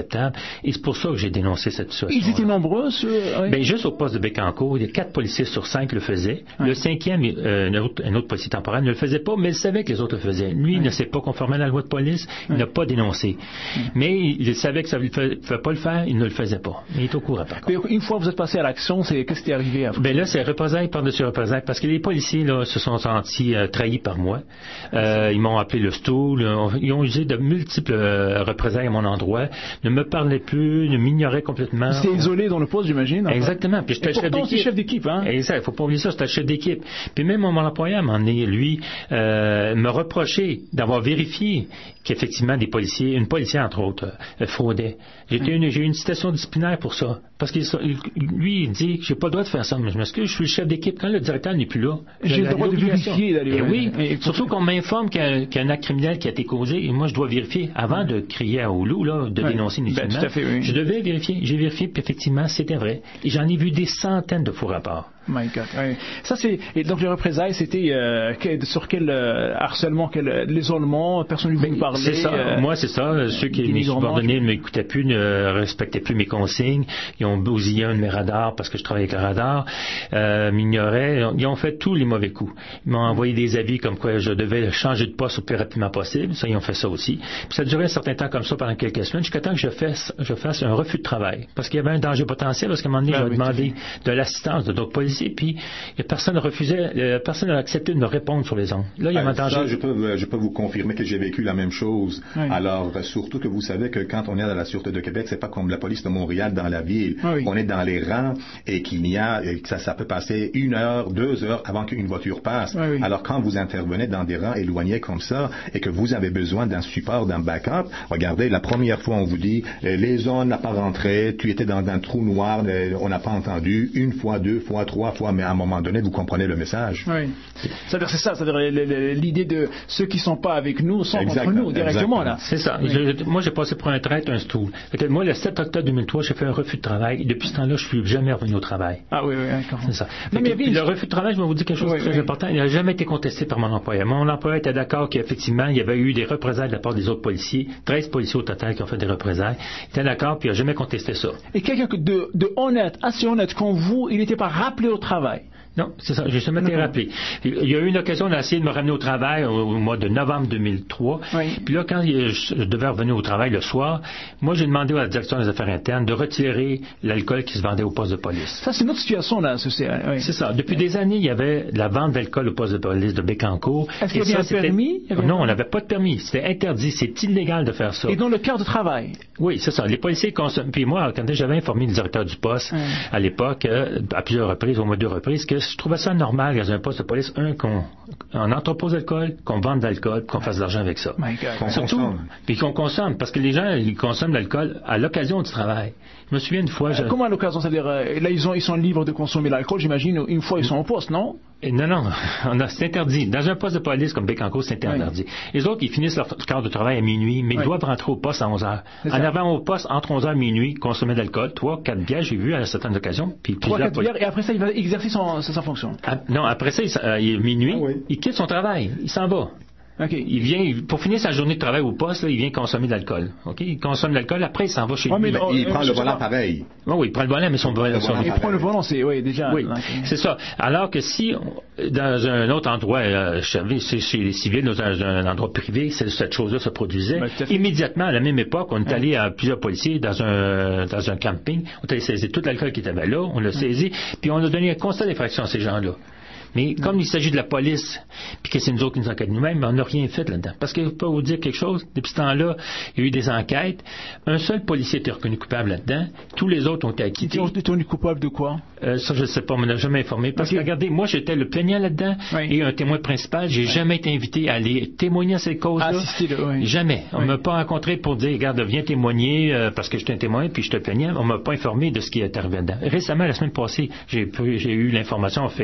inacceptable. Et c'est pour ça que j'ai dénoncé cette situation. Ils étaient nombreux, ceux... Oui. Ben, juste au poste de Bécancour, il y a quatre policiers sur cinq le faisaient. Oui. Le cinquième, euh, un, autre, un autre policier temporaire, ne le faisait pas, mais il savait que les autres le faisaient. Lui, oui. il ne s'est pas conformé à la loi de police, il oui. n'a pas dénoncé. Oui. Mais il savait que ça ne pouvait pas le faire, il ne le faisait pas. Il est au courant, par contre. Mais une fois que vous êtes passé à l'action, c'est, qu'est-ce qui est arrivé après? Ben là, c'est représailles par-dessus représailles, parce que les policiers, là, se sont sentis euh, trahis par moi. Euh, ils m'ont appelé le stool, ils ont usé de multiples euh, représailles à mon endroit, ne me parlaient plus, ne m'ignoraient complètement. C'était isolé dans le poste, j'imagine. Enfin. Exactement. Puis j'étais chef d'équipe. chef d'équipe, hein. Exact. Faut pas oublier ça, j'étais chef d'équipe. Puis même mon employeur, à un moment donné, lui, euh, me reprochait d'avoir vérifié qu'effectivement des policiers, une policière entre autres, euh, fraudait. J'ai hum. une, j'ai eu une citation disciplinaire pour ça. Parce que lui, il dit que j'ai pas le droit de faire ça, mais je m'excuse, je suis le chef d'équipe. Quand le directeur n'est plus là, j'ai le droit de vérifier d'aller. Et oui, et surtout qu'on m'informe qu'il y, a, qu'il y a un acte criminel qui a été causé, et moi je dois vérifier avant de crier à Oulu, là, de ouais. dénoncer inutilement. Ben, tout à fait, oui. Je devais vérifier. J'ai vérifié, puis effectivement, c'était vrai. Et j'en ai vu des centaines de faux rapports. My God. Ouais. Ça c'est et donc les représailles, c'était euh, quel, sur quel euh, harcèlement, quel l'isolement, personne ne voulait parler. C'est ça. Euh, moi c'est ça. Ceux qui mes subordonnés ne m'écoutaient plus, ne respectaient plus mes consignes. Ils ont bousillé un de mes radars parce que je travaillais avec le radar, euh, m'ignoraient. Ils ont fait tous les mauvais coups. Ils m'ont envoyé des avis comme quoi je devais changer de poste le plus rapidement possible. Ça ils ont fait ça aussi. Puis ça a duré un certain temps comme ça pendant quelques semaines jusqu'à temps que je fasse je fasse un refus de travail parce qu'il y avait un danger potentiel parce qu'à un moment donné ben, j'avais oui, demandé de l'assistance de d'autres policiers. Puis personne refusait, euh, personne n'a accepté de me répondre sur les ondes. Là, il y a un danger. Ça, je peux, je peux vous confirmer que j'ai vécu la même chose. Oui. Alors, surtout que vous savez que quand on est dans la Sûreté de Québec, c'est pas comme la police de Montréal dans la ville. Oui. On est dans les rangs et qu'il n'y a, et que ça, ça peut passer une heure, deux heures avant qu'une voiture passe. Oui. Alors, quand vous intervenez dans des rangs éloignés comme ça et que vous avez besoin d'un support, d'un backup, regardez, la première fois, on vous dit, les zones n'a pas rentré, tu étais dans un trou noir, on n'a pas entendu, une fois, deux fois, trois fois, mais à un moment donné, vous comprenez le message. Oui. C'est-à-dire, c'est ça, c'est-à-dire l'idée de ceux qui ne sont pas avec nous sont exact, contre nous, directement, exactement. Là. C'est ça. Oui. Je, moi, j'ai passé pour un traître, un stool. Moi, le sept octobre deux mille trois, j'ai fait un refus de travail. Et depuis ce temps-là, je ne suis jamais revenu au travail. Ah oui, oui, d'accord. C'est ça. Non, mais que, le refus de travail, je vais vous dire quelque chose oui, de très oui. important. Il n'a jamais été contesté par mon employeur. Mon employeur était d'accord qu'effectivement, il y avait eu des représailles de la part des autres policiers. treize policiers au total qui ont fait des représailles. Il était d'accord, puis il n'a jamais contesté ça. Et quelqu'un de, de honnête, assez honnête comme vous, il n'était pas rappelé au travail. Non, c'est ça, j'ai jamais été rappelé. Il y a eu une occasion d'essayer de me ramener au travail au, au mois de novembre deux mille trois. Oui. Puis là, quand je devais revenir au travail le soir, moi, j'ai demandé à la direction des affaires internes de retirer l'alcool qui se vendait au poste de police. Ça, c'est une autre situation, là. C'est, oui. c'est ça. Depuis des années, il y avait la vente d'alcool au poste de police de Bécancour. Est-ce qu'il y avait ça, un permis? Avait non, on n'avait pas de permis. C'était interdit. C'est illégal de faire ça. Et dans le cadre de travail? Oui, c'est ça. Les policiers consomment. Puis moi, quand j'avais informé le directeur du poste, oui. à l'époque, à plusieurs reprises, au moins deux reprises, que je trouvais ça normal dans un poste de police, un, qu'on on entrepose d'alcool, qu'on vende de l'alcool, qu'on fasse de l'argent avec ça. Qu'on Surtout, consomme. Puis qu'on consomme, parce que les gens, ils consomment de l'alcool à l'occasion du travail. Je me souviens une fois... Euh, je... Comment à l'occasion? C'est-à-dire, euh, là, ils, ont, ils sont libres de consommer l'alcool, j'imagine, une fois ils sont au poste, non? Et non, non, on a, c'est interdit. Dans un poste de police comme Bécancour, c'est interdit. Oui. Les autres, ils finissent leur quart de travail à minuit, mais oui. ils doivent rentrer au poste à onze heures. En arrivant au poste, entre onze heures et minuit, consommer de l'alcool, trois, quatre bières, j'ai vu à certaines occasions. Trois, quatre bières, et après ça, il va exercer son, sa fonction. Ah, non, après ça, il, euh, il est minuit, ah, oui. il quitte son travail, il s'en va. Okay. Il vient, pour finir sa journée de travail au poste, là, il vient consommer de l'alcool. Okay? Il consomme de l'alcool, après il s'en va chez oh, lui. Mais il, il prend le volant pareil. Oh, oui, il prend le volant, mais son volant. Son... Il prend le volant, c'est oui, déjà. Oui, okay. c'est ça. Alors que si, dans un autre endroit, euh, je savais, c'est chez les civils, dans un, un endroit privé, cette chose-là se produisait. Ben, immédiatement, à la même époque, on est allé à plusieurs policiers dans un, dans un camping. On a saisi tout l'alcool qui était là, on l'a saisi, puis on a donné un constat d'infraction à ces gens-là. Mais comme non. il s'agit de la police, puis que c'est nous autres qui nous enquêtons nous-mêmes, on n'a rien fait là-dedans. Parce que je peux vous dire quelque chose, depuis ce temps-là, il y a eu des enquêtes. Un seul policier était reconnu coupable là-dedans. Tous les autres ont été acquittés. Ils ont été reconnus coupables de quoi? Euh, ça, je ne sais pas, on ne m'a jamais informé. Parce okay. que, regardez, moi, j'étais le plaignant là-dedans oui. et un témoin principal. J'ai oui. jamais été invité à aller témoigner à cette cause-là. Assister, oui. Jamais. On ne oui. m'a pas rencontré pour dire, regarde, viens témoigner euh, parce que j'étais un témoin, puis je te plaignais. On ne m'a pas informé de ce qui est arrivé là-dedans. Récemment, la semaine passée, j'ai, j'ai eu l'information, fait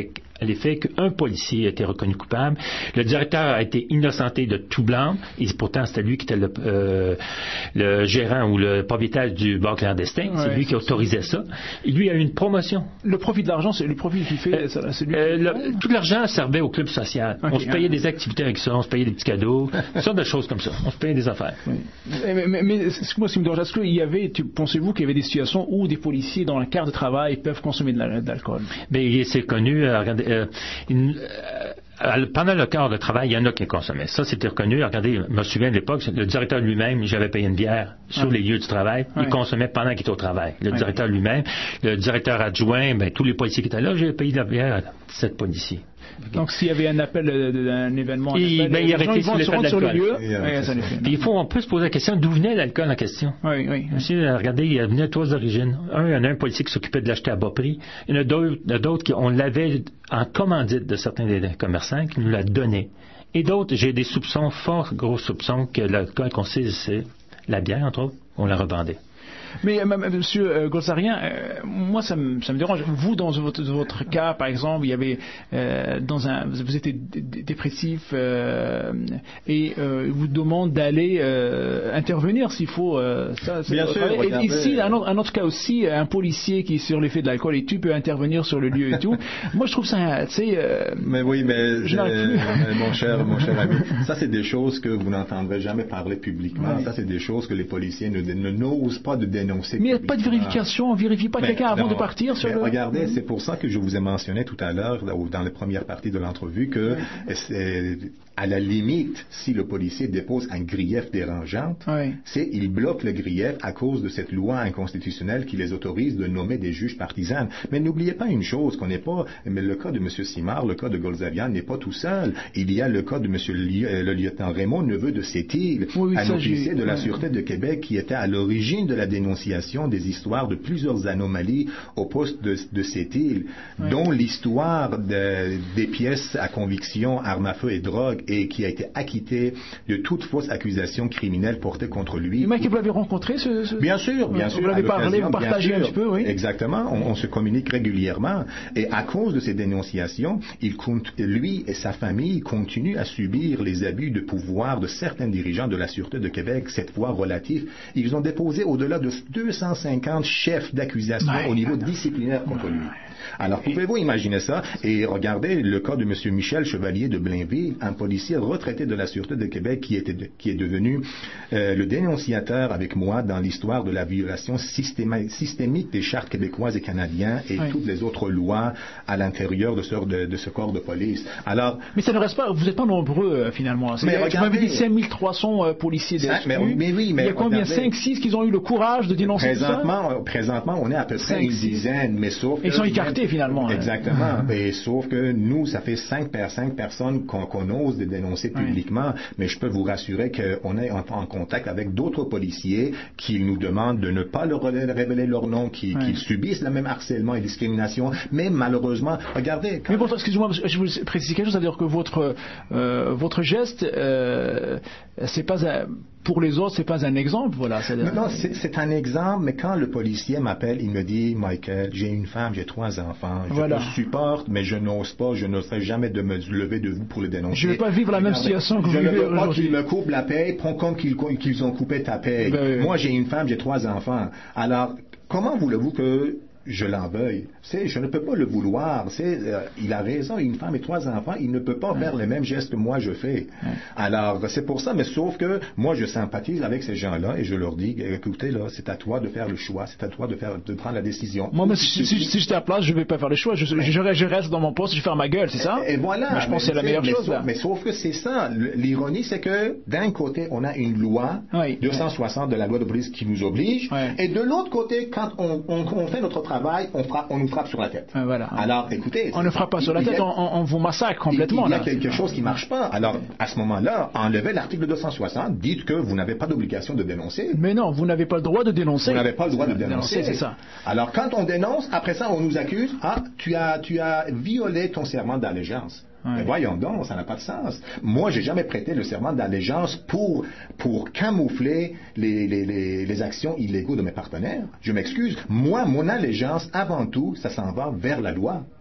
à l'effet qu'un policier a été reconnu coupable. Le directeur a été innocenté de tout blâme, et pourtant c'était lui qui était le, euh, le gérant ou le propriétaire du bar clandestin. Ouais, c'est lui qui autorisait ça. Et lui a eu une promotion. Le profit de l'argent, c'est le profit qu'il fait, euh, c'est lui euh, le, tout l'argent servait au club social. Okay, on se payait hein. des activités avec ça, on se payait des petits cadeaux, toutes sortes de choses comme ça. On se payait des affaires. Oui. Mais, mais, mais moi, ce qui me dérange, est-ce qu'il y avait, tu, pensez-vous qu'il y avait des situations où des policiers, dans le cadre de travail, peuvent consommer de, la, de l'alcool? Mais c'est connu. Euh, regardez, euh, une, euh, pendant le quart de travail, il y en a qui consommaient. Ça, c'était reconnu. Regardez, je me souviens de l'époque, le directeur lui-même, j'avais payé une bière sur oui. les lieux du travail. Oui. Il consommait pendant qu'il était au travail. Le oui. directeur lui-même, le directeur adjoint, ben, tous les policiers qui étaient là, j'ai payé de la bière à sept policiers. Donc, s'il y avait un appel d'un événement, et, appel, ben, il arrêtait sur l'effet de l'alcool. Lieu, et, euh, ouais, puis il faut, on peut se poser la question d'où venait l'alcool en question. Oui, oui. Monsieur, regardez, il venait de trois origines. Un, il y en a un policier qui s'occupait de l'acheter à bas prix. Il y en a d'autres, d'autres qui, on l'avait en commandite de certains des commerçants qui nous l'a donné. Et d'autres, j'ai des soupçons, forts gros soupçons, que l'alcool qu'on saisissait, la bière, entre autres, on la revendait. Mais euh, Monsieur euh, Golzarian, euh, moi ça me, ça me dérange. Vous, dans votre, votre cas, par exemple, il y avait euh, dans un, vous étiez dépressif euh, et euh, vous demande d'aller euh, intervenir s'il faut. Euh, ça, Bien sûr. Et, et ici, un autre, un autre cas aussi, un policier qui est sur l'effet de l'alcool et tu peux intervenir sur le lieu et tout. Moi, je trouve ça, tu sais. Euh, mais oui, mais je euh, mon cher, mon cher ami, ça c'est des choses que vous n'entendrez jamais parler publiquement. Ouais. Ça c'est des choses que les policiers ne, ne n'osent pas de dénoncer. Mais il n'y a pas de vérification, on ne vérifie pas mais quelqu'un avant non, de partir sur le... Regardez, c'est pour ça que je vous ai mentionné tout à l'heure, dans la première partie de l'entrevue, que oui. c'est, à la limite, si le policier dépose un grief dérangeant, oui. c'est il bloque le grief à cause de cette loi inconstitutionnelle qui les autorise de nommer des juges partisans. Mais n'oubliez pas une chose, qu'on n'est pas... Mais le cas de M. Simard, le cas de Golzarian n'est pas tout seul. Il y a le cas de M. Le, le lieutenant Raymond, neveu de Sept-Îles, oui, un officier de la Sûreté de Québec qui était à l'origine de la dénonciation des histoires de plusieurs anomalies au poste de, de Sept-Îles, oui. dont l'histoire de, des pièces à conviction, armes à feu et drogue, et qui a été acquitté de toute fausse accusation criminelle portée contre lui. Mais vous l'avez rencontré, ce, ce... Bien sûr, bien sûr. Vous l'avez parlé, vous partagez un petit peu, oui. Exactement, on, on se communique régulièrement. Et à cause de ces dénonciations, il compte, lui et sa famille continuent à subir les abus de pouvoir de certains dirigeants de la Sûreté de Québec, cette fois relatifs. Ils ont déposé au-delà de deux cent cinquante chefs d'accusation ouais, au niveau disciplinaire contre lui. Alors, pouvez-vous imaginer ça? Et regardez le cas de M. Michel Chevalier de Blainville, un policier retraité de la Sûreté de Québec qui, était de, qui est devenu euh, le dénonciateur avec moi dans l'histoire de la violation systéma- systémique des chartes québécoises et canadiennes et oui. toutes les autres lois à l'intérieur de ce, de, de ce corps de police. Alors, mais ça ne reste pas, vous n'êtes pas nombreux euh, finalement. C'est, mais regardez, vous m'avez dit cinq mille trois cents euh, policiers détenus. Mais, mais oui, mais il y a combien? cinq six qui ont eu le courage de dénoncer présentement, ça? Présentement, on est à peu près cinq, une dizaine, mais sauf Ils sont écartés finalement. Exactement. Hein. Mais sauf que nous, ça fait cinq, cinq personnes qu'on, qu'on ose de dénoncer publiquement, oui. mais je peux vous rassurer qu'on est en, en contact avec d'autres policiers qui nous demandent de ne pas leur révéler leur nom, qui, oui. qui subissent le même harcèlement et discrimination, mais malheureusement, regardez... Quand... Mais bon, excusez-moi, je vous précise quelque chose, c'est-à-dire que votre, euh, votre geste, euh, c'est pas un... Pour les autres, c'est pas un exemple, voilà. C'est non, non c'est, c'est un exemple, mais quand le policier m'appelle, il me dit, Michael, j'ai une femme, j'ai trois enfants, je voilà. te supporte, mais je n'ose pas, je n'oserais jamais de me lever de vous pour le dénoncer. Je ne veux pas vivre la même situation que vous vivez aujourd'hui. Je ne veux pas qu'ils me coupent la paye, prends comme qu'ils, qu'ils ont coupé ta paye. Ben, Moi, j'ai une femme, j'ai trois enfants. Alors, comment voulez-vous que je l'en veuille? C'est, je ne peux pas le vouloir. C'est, euh, il a raison, une femme et trois enfants, il ne peut pas ouais. faire les mêmes gestes que moi je fais. Ouais. Alors, c'est pour ça, mais sauf que moi, je sympathise avec ces gens-là et je leur dis, écoutez, là, c'est à toi de faire le choix, c'est à toi de faire, de prendre la décision. Moi, mais si, si, si j'étais à la place, je ne vais pas faire le choix. Je, je, je, je reste dans mon poste, je vais faire ma gueule, c'est ça? Et, et voilà. Mais je pense que c'est la meilleure mais chose, sauf, là. Mais sauf que c'est ça. L'ironie, c'est que d'un côté, on a une loi, oui. deux cent soixante de la loi de police qui nous oblige, oui. et de l'autre côté, quand on, on, on fait notre travail, on frappe, on nous frappe sur la tête. Ah, voilà. Alors, écoutez... On ne frappe pas sur la tête, a, on, on vous massacre complètement. Il, il y a là. quelque chose qui ne marche pas. Alors, à ce moment-là, enlevez l'article deux cent soixante, dites que vous n'avez pas d'obligation de dénoncer. Mais non, vous n'avez pas le droit de dénoncer. Vous n'avez pas le droit de dénoncer. dénoncer c'est ça. Alors, quand on dénonce, après ça, on nous accuse, ah, tu as, tu as violé ton serment d'allégeance. Ouais. Mais voyons donc, ça n'a pas de sens. Moi, j'ai jamais prêté le serment d'allégeance pour, pour camoufler les, les, les, les actions illégaux de mes partenaires. Je m'excuse. Moi, mon allégeance, avant tout, ça s'en va vers la loi.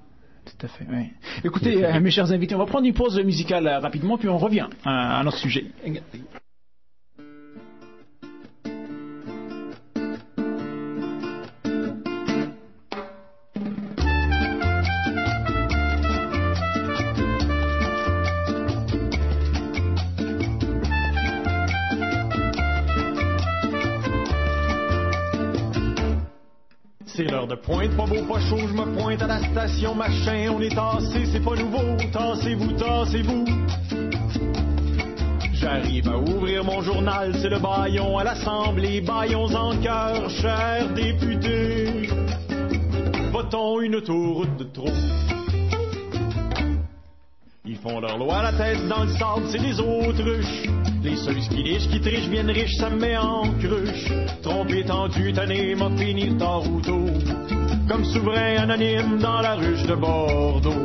Tout à fait, oui. Écoutez, euh, mes chers invités, on va prendre une pause musicale euh, rapidement, puis on revient à, à notre sujet. C'est l'heure de pointe, pas beau, pas chaud, je me pointe à la station, machin, on est tassé, c'est pas nouveau, tassez-vous, tassez-vous. J'arrive à ouvrir mon journal, c'est le bâillon à l'Assemblée, bâillons en cœur, chers députés. Votons une autoroute de trop. Ils font leur loi la tête dans le sable, c'est les autruches. Les ceux qui lichent, qui trichent, viennent riches, ça me met en cruche. Trompé, tendu, tanné, m'a fini tard ou tôt. Comme souverain anonyme dans la ruche de Bordeaux.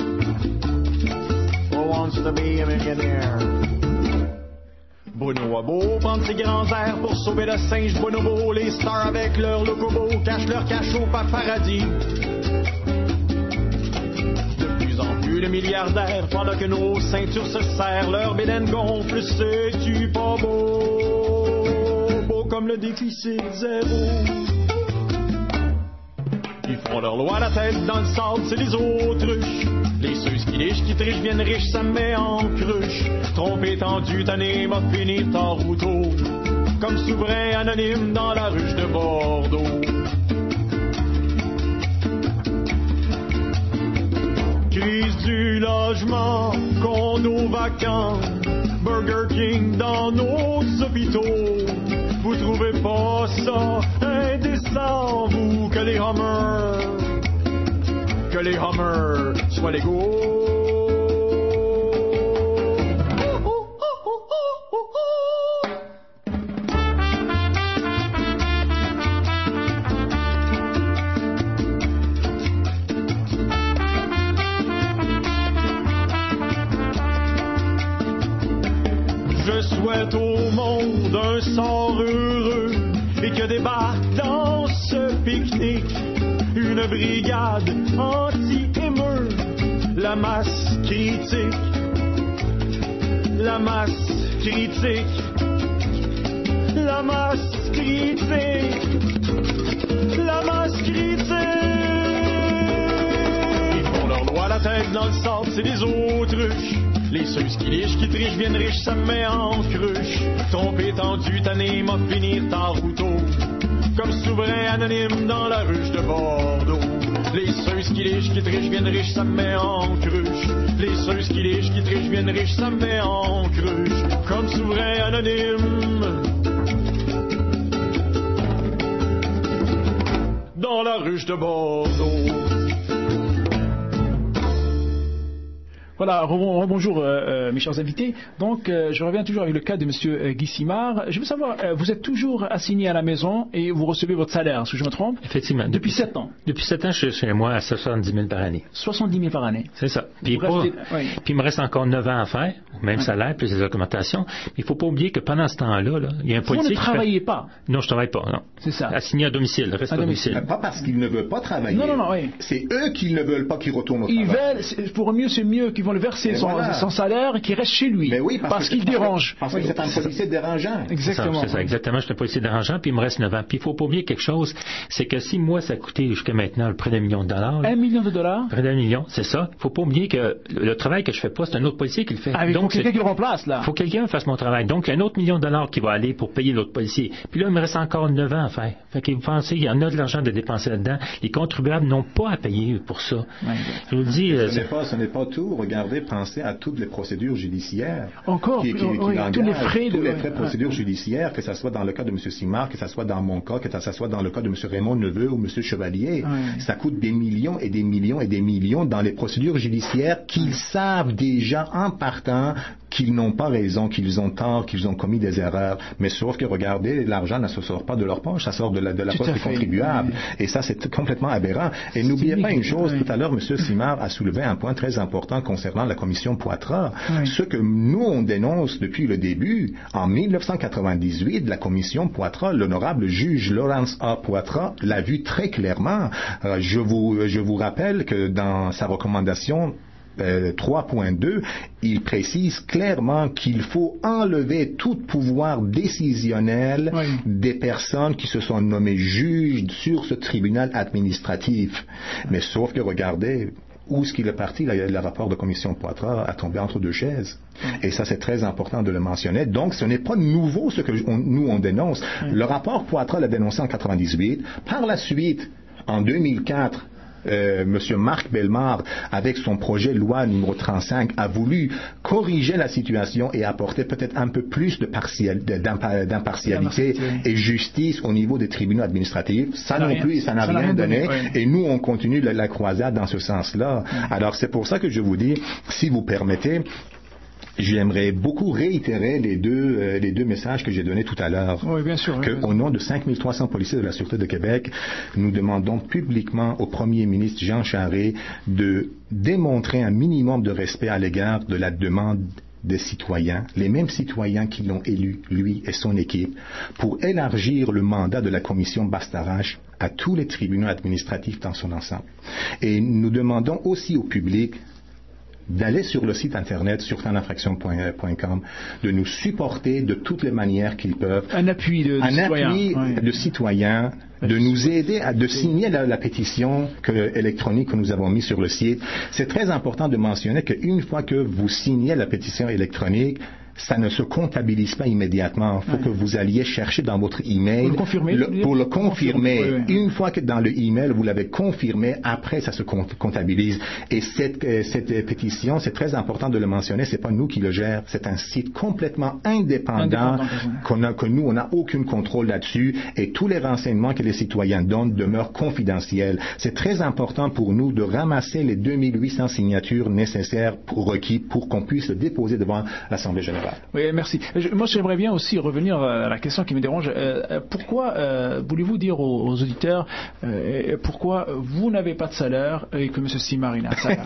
Who wants to be a millionaire? Bruno a beau prendre ses grands airs pour sauver le singe bonobo. Les stars avec leur locobo cachent leur cachot pas paradis. De milliardaires, pendant que nos ceintures se serrent, leur bédaine gonfle, c'est-tu pas beau? Beau comme le déficit zéro. Ils font leur loi la tête dans le sable, c'est les autruches. Les ceux qui lichent, qui trichent, viennent riches, ça me met en cruche. Trompé, tendu, tanné, m'a fini tard ou tôt. Comme souverain anonyme dans la ruche de Bordeaux. Crise du logement, condos vacants, Burger King dans nos hôpitaux. Vous trouvez pas ça indécent, vous, que les Hummers, que les Hummers soient légaux? Souhaite au monde un sort heureux et que débarque dans ce pique-nique une brigade anti-émeu, la masse critique, la masse critique, la masse critique, la masse critique. Ils font leur loi la tête dans le sable, c'est les autruches. Les ceux qui lichent, qui trichent, viennent riches, ça me met en cruche. Trompé, tendu, tanné, m'a finir tard ou tôt. Comme souverain anonyme dans la ruche de Bordeaux. Les ceux qui lichent, qui trichent, viennent riches, ça me met en cruche. Les ceux qui lichent, qui trichent, viennent riches, ça me met en cruche. Comme souverain anonyme dans la ruche de Bordeaux. Voilà, bonjour euh, mes chers invités. Donc, euh, je reviens toujours avec le cas de Monsieur euh, Guy Simard. Je veux savoir, euh, vous êtes toujours assigné à la maison et vous recevez votre salaire, est-ce que je me trompe? Effectivement. Depuis sept ans. Depuis sept ans, je suis chez moi à soixante-dix mille par année. soixante-dix mille par année. C'est ça. Puis, pas, restez... oui. puis il me reste encore neuf ans à faire, même oui. salaire, plus les augmentations. Mais il ne faut pas oublier que pendant ce temps-là, là, il y a un politique... Vous ne travaillez fait... pas? Non, je ne travaille pas, non. C'est ça. Assigné à domicile, reste à domicile. domicile. Pas parce qu'ils ne veulent pas travailler. Non, non, non, oui. C'est eux qui ne veulent pas qu'ils retournent au ils travail. Veulent, pour mieux, c'est mieux qu'ils vont le verser son, voilà. son salaire et qu'il reste chez lui. Mais oui, parce, parce qu'il dérange. Parce que c'est un policier dérangeant. Exactement. C'est ça, c'est ça, exactement. Je suis un policier dérangeant, puis il me reste neuf ans. Puis il ne faut pas oublier quelque chose, c'est que si moi, ça a coûté jusqu'à maintenant près d'un million de dollars. Un million de dollars? Près d'un million, c'est ça. Il ne faut pas oublier que le travail que je fais pas, c'est un autre policier qui le fait. Ah, il faut quelqu'un qui le remplace, là. Il faut que quelqu'un fasse mon travail. Donc, un autre million de dollars qui va aller pour payer l'autre policier. Puis là, il me reste encore neuf ans à faire. Fait que vous pensez qu'il y en a de l'argent de dépenser là-dedans. Les contribuables n'ont pas à payer pour ça. Ouais. Je vous le dis. Ce n'est pas, ce n'est pas tout. Regardez, pensez à toutes les procédures judiciaires. Encore, qui, qui, oui, qui oui, tous les frais, tous de, les frais de ouais, procédure ouais. judiciaire, que ce soit dans le cas de M. Simard, que ce soit dans mon cas, que ce soit dans le cas de M. Raymond Neveu ou M. Chevalier. Ouais. Ça coûte des millions et des millions et des millions dans les procédures judiciaires qu'ils ouais. savent déjà en partant qu'ils n'ont pas raison, qu'ils ont tort, qu'ils ont commis des erreurs. Mais sauf que, regardez, l'argent ne se sort pas de leur poche, ça sort de la, de la poche des contribuables. Oui. Et ça, c'est complètement aberrant. Et c'est n'oubliez pas une chose, oui. Tout à l'heure, M. Simard a soulevé un point très important concernant la commission Poitras. Oui. Ce que nous, on dénonce depuis le début, en dix-neuf cent quatre-vingt-dix-huit, la commission Poitras, l'honorable juge Laurence A. Poitras l'a vu très clairement. Euh, je vous, je vous rappelle que dans sa recommandation Euh, trois point deux, il précise clairement qu'il faut enlever tout pouvoir décisionnel oui. des personnes qui se sont nommées juges sur ce tribunal administratif. Mais sauf que, regardez, où est-ce qu'il est parti, le, le rapport de commission Poitras a tombé entre deux chaises. Et ça, c'est très important de le mentionner. Donc, ce n'est pas nouveau ce que on, nous, on dénonce. Le rapport Poitras l'a dénoncé en quatre-vingt-dix-huit. Par la suite, en deux mille quatre, Euh, M. Marc Bellemare, avec son projet de loi numéro trente-cinq, a voulu corriger la situation et apporter peut-être un peu plus de partial, d'impartialité et justice au niveau des tribunaux administratifs. Ça, ça non rien, plus, ça n'a ça rien, rien donné. donné oui. Et nous, on continue la, la croisade dans ce sens-là. Oui. Alors, c'est pour ça que je vous dis, si vous permettez, j'aimerais beaucoup réitérer les deux, euh, les deux messages que j'ai donnés tout à l'heure. Oui, bien sûr. Que, oui, au nom de cinq mille trois cents policiers de la Sûreté de Québec, nous demandons publiquement au premier ministre Jean Charest de démontrer un minimum de respect à l'égard de la demande des citoyens, les mêmes citoyens qui l'ont élu, lui et son équipe, pour élargir le mandat de la commission Bastarache à tous les tribunaux administratifs dans son ensemble. Et nous demandons aussi au public d'aller sur le site internet sûreté en infraction point com, de nous supporter de toutes les manières qu'ils peuvent. Un appui de, de un citoyens. appui oui. de citoyens, de nous aider à de signer la, la pétition que, électronique que nous avons mise sur le site. C'est très important de mentionner qu'une fois que vous signez la pétition électronique, ça ne se comptabilise pas immédiatement. Il faut ouais. que vous alliez chercher dans votre email pour le confirmer. Le, pour le confirmer. Oui, oui. Une fois que dans le email vous l'avez confirmé, après ça se comptabilise. Et cette, euh, cette pétition, c'est très important de le mentionner, c'est pas nous qui le gère, c'est un site complètement indépendant, indépendant qu'on a, que nous on n'a aucun contrôle là-dessus, et tous les renseignements que les citoyens donnent demeurent confidentiels. C'est très important pour nous de ramasser les deux mille huit cents signatures nécessaires pour requis pour qu'on puisse le déposer devant l'Assemblée générale. Oui, merci. Je, moi, j'aimerais bien aussi revenir à la question qui me dérange. Euh, pourquoi euh, voulez-vous dire aux, aux auditeurs euh, pourquoi vous n'avez pas de salaire et que M. Simard a un salaire?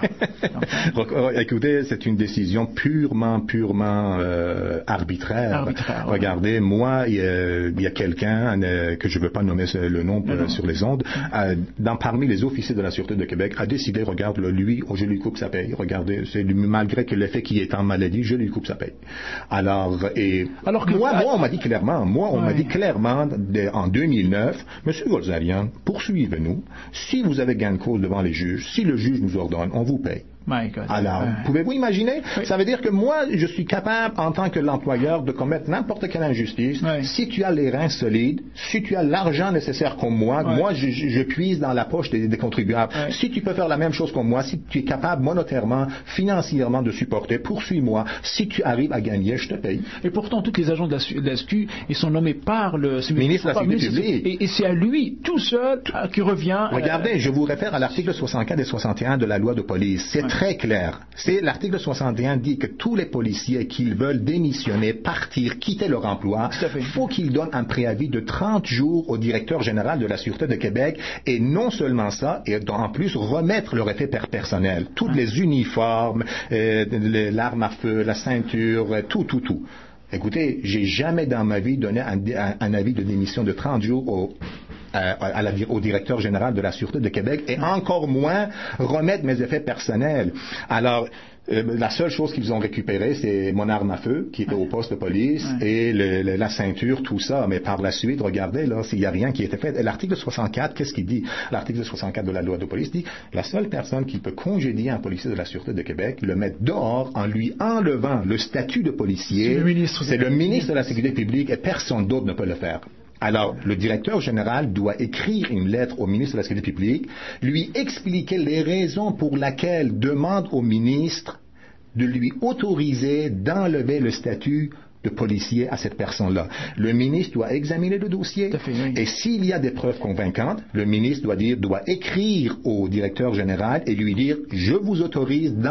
Donc, écoutez, c'est une décision purement, purement euh, arbitraire. arbitraire Regardez, ouais. moi, il y a, il y a quelqu'un euh, que je ne veux pas nommer le nom euh, sur les ondes, euh, dans, parmi les officiers de la Sûreté de Québec, a décidé, regarde, lui, oh, je lui coupe sa paye. Regardez, c'est, malgré que l'effet qu'il est en maladie, je lui coupe sa paye. Alors, et Alors que, moi, moi, on m'a dit clairement, moi, on ouais. m'a dit clairement, de, en deux mille neuf, Monsieur Golzarian, poursuivez-nous. Si vous avez gain de cause devant les juges, si le juge nous ordonne, on vous paye. My God. Alors, ouais. pouvez-vous imaginer? Oui. Ça veut dire que moi, je suis capable, en tant que l'employeur, de commettre n'importe quelle injustice. Ouais. Si tu as les reins solides, si tu as l'argent nécessaire comme moi, ouais. moi, je, je puise dans la poche des, des contribuables. Ouais. Si tu peux faire la même chose comme moi, si tu es capable monétairement, financièrement de supporter, poursuis-moi. Si tu arrives à gagner, je te paye. Et pourtant, tous les agents de la, de la S Q, ils sont nommés par le ministre de la Sécurité publique. Et, et c'est à lui, tout seul, à, qui revient. Regardez, euh, je vous réfère à l'article soixante-quatre et soixante et un de la loi de police. C'est ouais. très clair. C'est l'article soixante et un dit que tous les policiers qui veulent démissionner, partir, quitter leur emploi, il faut qu'ils donnent un préavis de trente jours au directeur général de la Sûreté de Québec, et non seulement ça, et en plus remettre leur effet personnel, tous ouais. les uniformes, euh, l'arme à feu, la ceinture, tout, tout, tout. Écoutez, j'ai jamais dans ma vie donné un, un, un avis de démission de trente jours au À, à la, au directeur général de la Sûreté de Québec, et encore moins remettre mes effets personnels. Alors, euh, la seule chose qu'ils ont récupérée, c'est mon arme à feu, qui était au poste de police, ouais. et le, le, la ceinture, tout ça. Mais par la suite, regardez, là, s'il n'y a rien qui a été fait. Et l'article soixante-quatre, qu'est-ce qu'il dit? L'article soixante-quatre de la loi de police dit, la seule personne qui peut congédier un policier de la Sûreté de Québec, le mettre dehors en lui enlevant le statut de policier, c'est le ministre, c'est le ministre de la Sécurité publique, et personne d'autre ne peut le faire. Alors, le directeur général doit écrire une lettre au ministre de la Sécurité publique, lui expliquer les raisons pour lesquelles demande au ministre de lui autoriser d'enlever le statut de policier à cette personne-là. Le ministre doit examiner le dossier, fait, oui. et s'il y a des preuves convaincantes, le ministre doit dire, doit écrire au directeur général et lui dire, je vous autorise dans,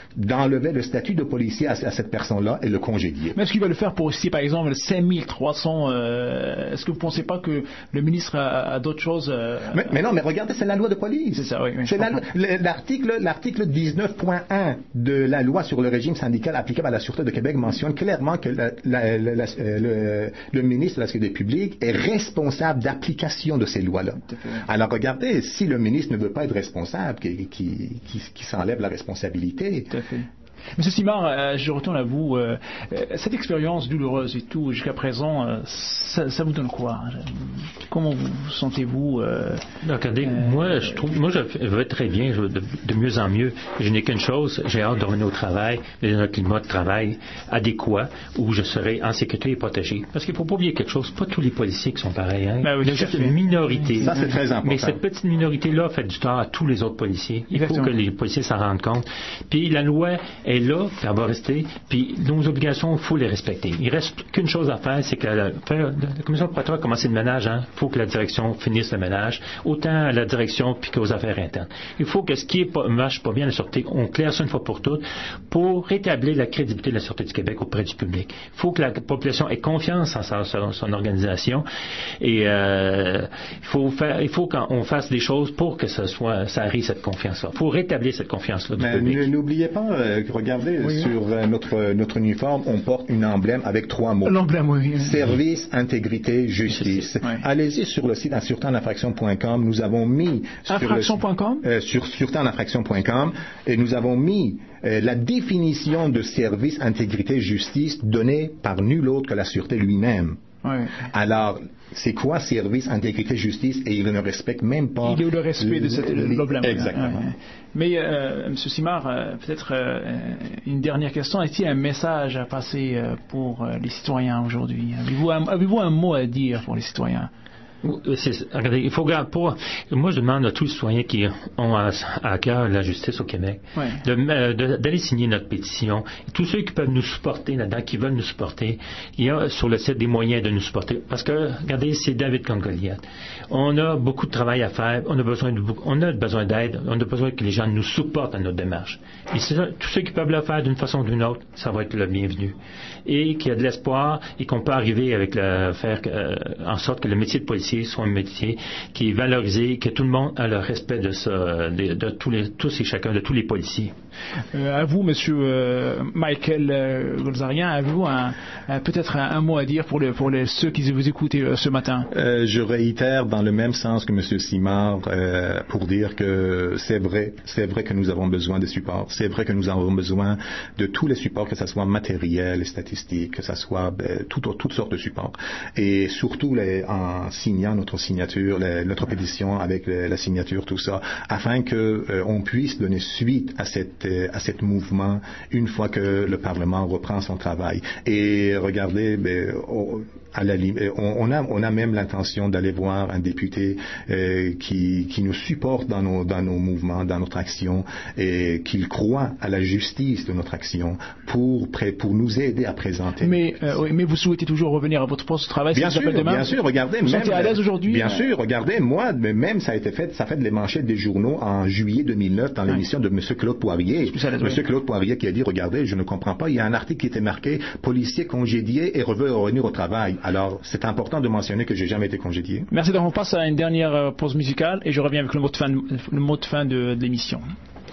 d'enlever le statut de policier à, à cette personne-là et le congédier. Mais est-ce qu'il va le faire pour aussi, par exemple, cinq mille trois cents euh, est-ce que vous ne pensez pas que le ministre a, a d'autres choses euh, mais, mais non, mais regardez, c'est la loi de police. C'est ça, oui. oui c'est la, l'article, l'article dix-neuf point un de la loi sur le régime syndical applicable à la Sûreté de Québec mentionne clairement que la, la, la, la, le, le ministre de la Sécurité publique est responsable d'application de ces lois-là. Alors regardez, si le ministre ne veut pas être responsable, qui, qui, qui, qui s'enlève la responsabilité. Tout à fait. Monsieur Simard, euh, je retourne à vous. Euh, cette expérience douloureuse et tout, jusqu'à présent, euh, ça, ça vous donne quoi? Comment vous sentez-vous euh, Regardez, euh, moi, je trouve, moi, je vais très bien, je, de, de mieux en mieux. Je n'ai qu'une chose, j'ai hâte de revenir au travail, dans un climat de travail adéquat, où je serai en sécurité et protégé. Parce qu'il ne faut pas oublier quelque chose, pas tous les policiers qui sont pareils. Hein. Ben oui, il y a juste une minorité. Ça, c'est très important. Mais cette petite minorité-là fait du tort à tous les autres policiers. Il Exactement. faut que les policiers s'en rendent compte. Puis la loi est là, puis elle va rester, puis nos obligations, il faut les respecter. Il reste qu'une chose à faire, c'est que la, la, la commission préparatoire a commencé le ménage, il hein. faut que la direction finisse le ménage, autant à la direction puis qu'aux affaires internes. Il faut que ce qui ne marche pas bien à la Sûreté, on claire ça une fois pour toutes, pour rétablir la crédibilité de la Sûreté du Québec auprès du public. Il faut que la population ait confiance en sa, son, son organisation, et euh, il faut faire, il faut qu'on fasse des choses pour que ça soit, ça arrive cette confiance-là. Il faut rétablir cette confiance-là du Mais public. N'oubliez pas, euh, regardez, oui, sur euh, notre, notre uniforme, on porte une emblème avec trois mots. L'emblème, oui. Service, intégrité, justice. Oui. Allez-y sur le site sûreté en infraction point com. Nous avons mis infraction point com euh, sur sûreté en infraction point com et nous avons mis euh, la définition de service, intégrité, justice donnée par nul autre que la Sûreté lui-même. Oui. Alors, c'est quoi service, intégrité, justice? Et il ne respecte même pas... Il est le respect de cette problème. Exactement. Ouais. Mais, euh, M. Simard, euh, peut-être euh, une dernière question. Est-il un message à passer euh, pour euh, les citoyens aujourd'hui? Avez-vous un, avez-vous un mot à dire pour les citoyens? C'est, regardez, il faut pour, moi je demande à tous les citoyens qui ont à, à cœur la justice au Québec ouais. de, de, d'aller signer notre pétition. Et tous ceux qui peuvent nous supporter là-dedans, qui veulent nous supporter, il y a sur le site des moyens de nous supporter. Parce que, regardez, c'est David contre Goliath. On a beaucoup de travail à faire, on a besoin de, on a besoin d'aide, on a besoin que les gens nous supportent dans notre démarche. Et c'est ça, tous ceux qui peuvent le faire d'une façon ou d'une autre, ça va être le bienvenu. Et qu'il y a de l'espoir et qu'on peut arriver avec le, faire euh, en sorte que le métier de policier soit un métier qui est valorisé, que tout le monde a le respect de ça, de, de tous, les, tous et chacun, de tous les policiers. Euh, à vous, Monsieur euh, Michael euh, Golzarian, avez-vous un, un, peut-être un, un mot à dire pour, les, pour les, ceux qui vous écoutent euh, ce matin? euh, Je réitère dans le même sens que Monsieur Simard euh, pour dire que c'est vrai, c'est vrai que nous avons besoin de support, c'est vrai que nous avons besoin de tous les supports, que ce soit matériel, statistique, que ce soit ben, tout, toutes sortes de supports. Et surtout les, en signant notre signature, les, notre pétition avec les, la signature, tout ça, afin que euh, on puisse donner suite à cette à cet mouvement une fois que le Parlement reprend son travail. Et regardez, ben, on, à la, on, on, a, on a même l'intention d'aller voir un député euh, qui, qui nous supporte dans nos, dans nos mouvements, dans notre action, et qu'il croit à la justice de notre action pour, pour nous aider à présenter. Mais, euh, oui, mais vous souhaitez toujours revenir à votre poste de travail? Bien sûr, demain. Bien sûr, regardez. Vous même, sentez à l'aise aujourd'hui? Bien sûr, regardez, moi, même ça a été fait, ça a fait les manchettes des journaux en juillet deux mille neuf dans l'émission ouais. de M. Claude Poirier. M. Claude Poirier qui a dit, regardez, je ne comprends pas, il y a un article qui était marqué « Policier congédié et veut revenir au travail ». Alors, c'est important de mentionner que j'ai jamais été congédié. Merci, donc on passe à une dernière pause musicale et je reviens avec le mot de fin de, le mot de, fin de, de l'émission.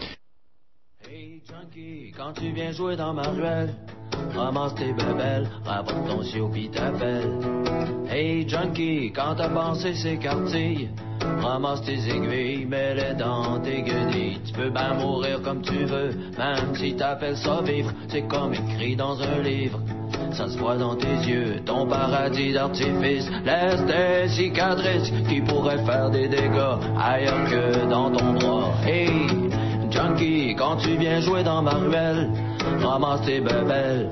Hey Junkie, quand tu viens jouer dans ma ruelle, ramasse tes bébelles, rapporte ton chiot pis t'appelle. Hey Junkie, quand t'as pensé ces quartiers, ramasse tes aiguilles, mets-les dans tes guenilles. Tu peux bien mourir comme tu veux, même si t'appelles ça vivre, c'est comme écrit dans un livre. Ça se voit dans tes yeux, ton paradis d'artifice. Laisse des cicatrices qui pourraient faire des dégâts ailleurs que dans ton bras. Hey, Junkie, quand tu viens jouer dans ma ruelle, ramasse tes bébelles.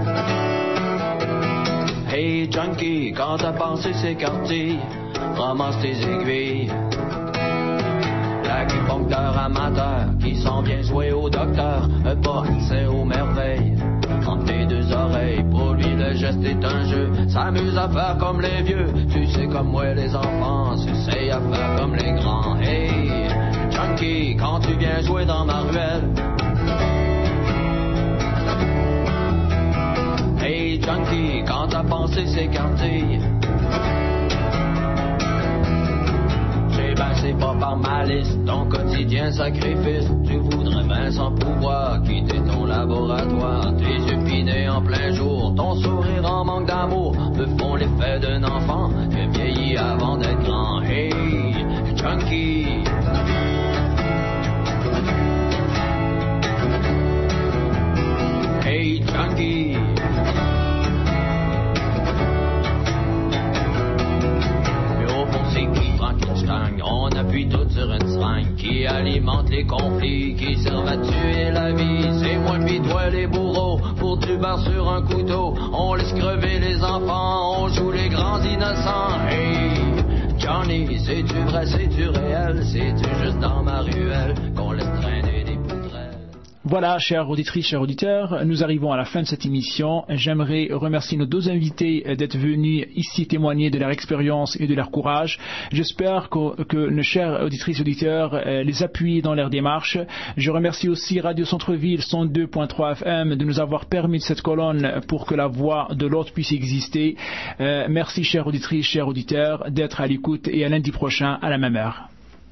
Hey, Junkie, quand t'as pensé ces quartiers, ramasse tes aiguilles. L'acupuncteur amateur qui s'en vient jouer au docteur, un pas accès aux merveilles. Entre tes deux oreilles, pour lui le geste est un jeu. S'amuse à faire comme les vieux, tu sais comme moi les enfants s'essayent à faire comme les grands. Hey, Junkie, quand tu viens jouer dans ma ruelle, junkie, quand ta pensée s'écartille. Ben c'est pas par malice, ton quotidien sacrifice. Tu voudrais même sans pouvoir quitter ton laboratoire. Tes yeux pinés en plein jour, ton sourire en manque d'amour me font l'effet d'un enfant. Tu vieillis avant d'être grand. Hey, junkie. Hey, junkie. On appuie tout sur une seringue qui alimente les conflits, qui servent à tuer la vie. C'est moi pis toi les bourreaux, pour du beurre sur un couteau. On laisse crever les enfants, on joue les grands innocents. Hey, Johnny, c'est-tu vrai, c'est-tu réel, c'est-tu juste dans ma ruelle qu'on laisse traîner des poutrelles? Voilà, chères auditrices, chers auditeurs, nous arrivons à la fin de cette émission. J'aimerais remercier nos deux invités d'être venus ici témoigner de leur expérience et de leur courage. J'espère que, que nos chers auditrices et auditeurs euh, les appuient dans leur démarche. Je remercie aussi Radio Centre-Ville cent deux point trois F M de nous avoir permis de cette colonne pour que la voix de l'autre puisse exister. Euh, merci, chères auditrices, chers auditeurs, d'être à l'écoute et à lundi prochain à la même heure.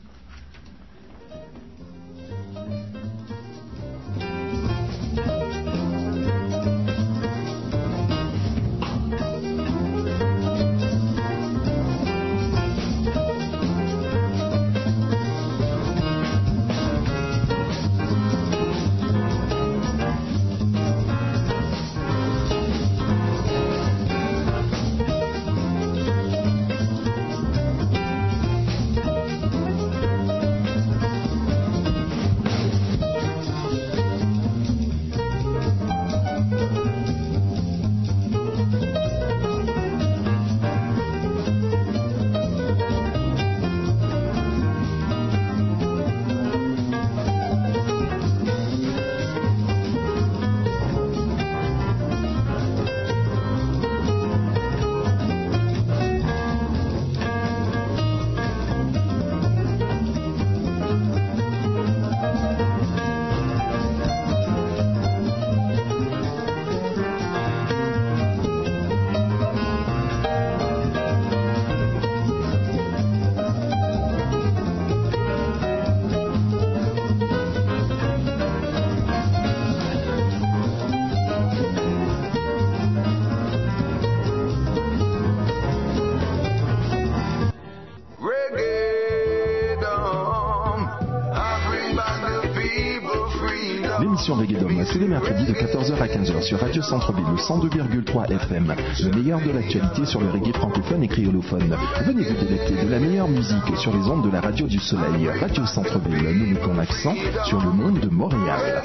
L'émission Reggae-Dom, tous les mercredis de quatorze heures à quinze heures sur Radio Centre-Ville, le cent deux virgule trois F M. Le meilleur de l'actualité sur le reggae francophone et créolophone. Venez vous délecter de la meilleure musique sur les ondes de la Radio du Soleil. Radio Centre-Ville, nous mettons l'accent sur le monde de Montréal.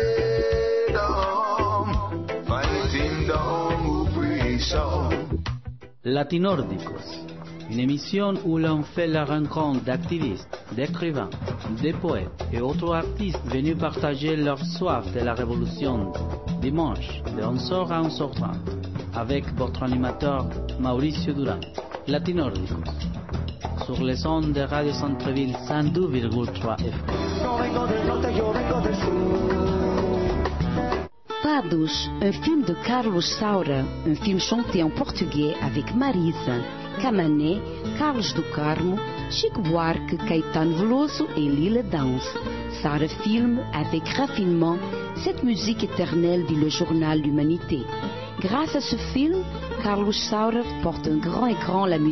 Latinordicos, une émission où l'on fait la rencontre d'activistes, d'écrivains, de poètes et autres artistes venus partager leur soif de la révolution, dimanche de onze heures à onze heures trente, avec votre animateur Mauricio Durán. Latinordicos, sur les ondes de Radio Centre-Ville cent deux virgule trois F M. Fados, un film de Carlos Saura, un film chanté en portugais avec Marisa, Camané, Carlos do Carmo, Chico Buarque, Caetano Veloso et Lila Downs. Saura filme avec raffinement cette musique éternelle dit le journal L'Humanité. Grâce à ce film, Carlos Saura porte un grand écran la musique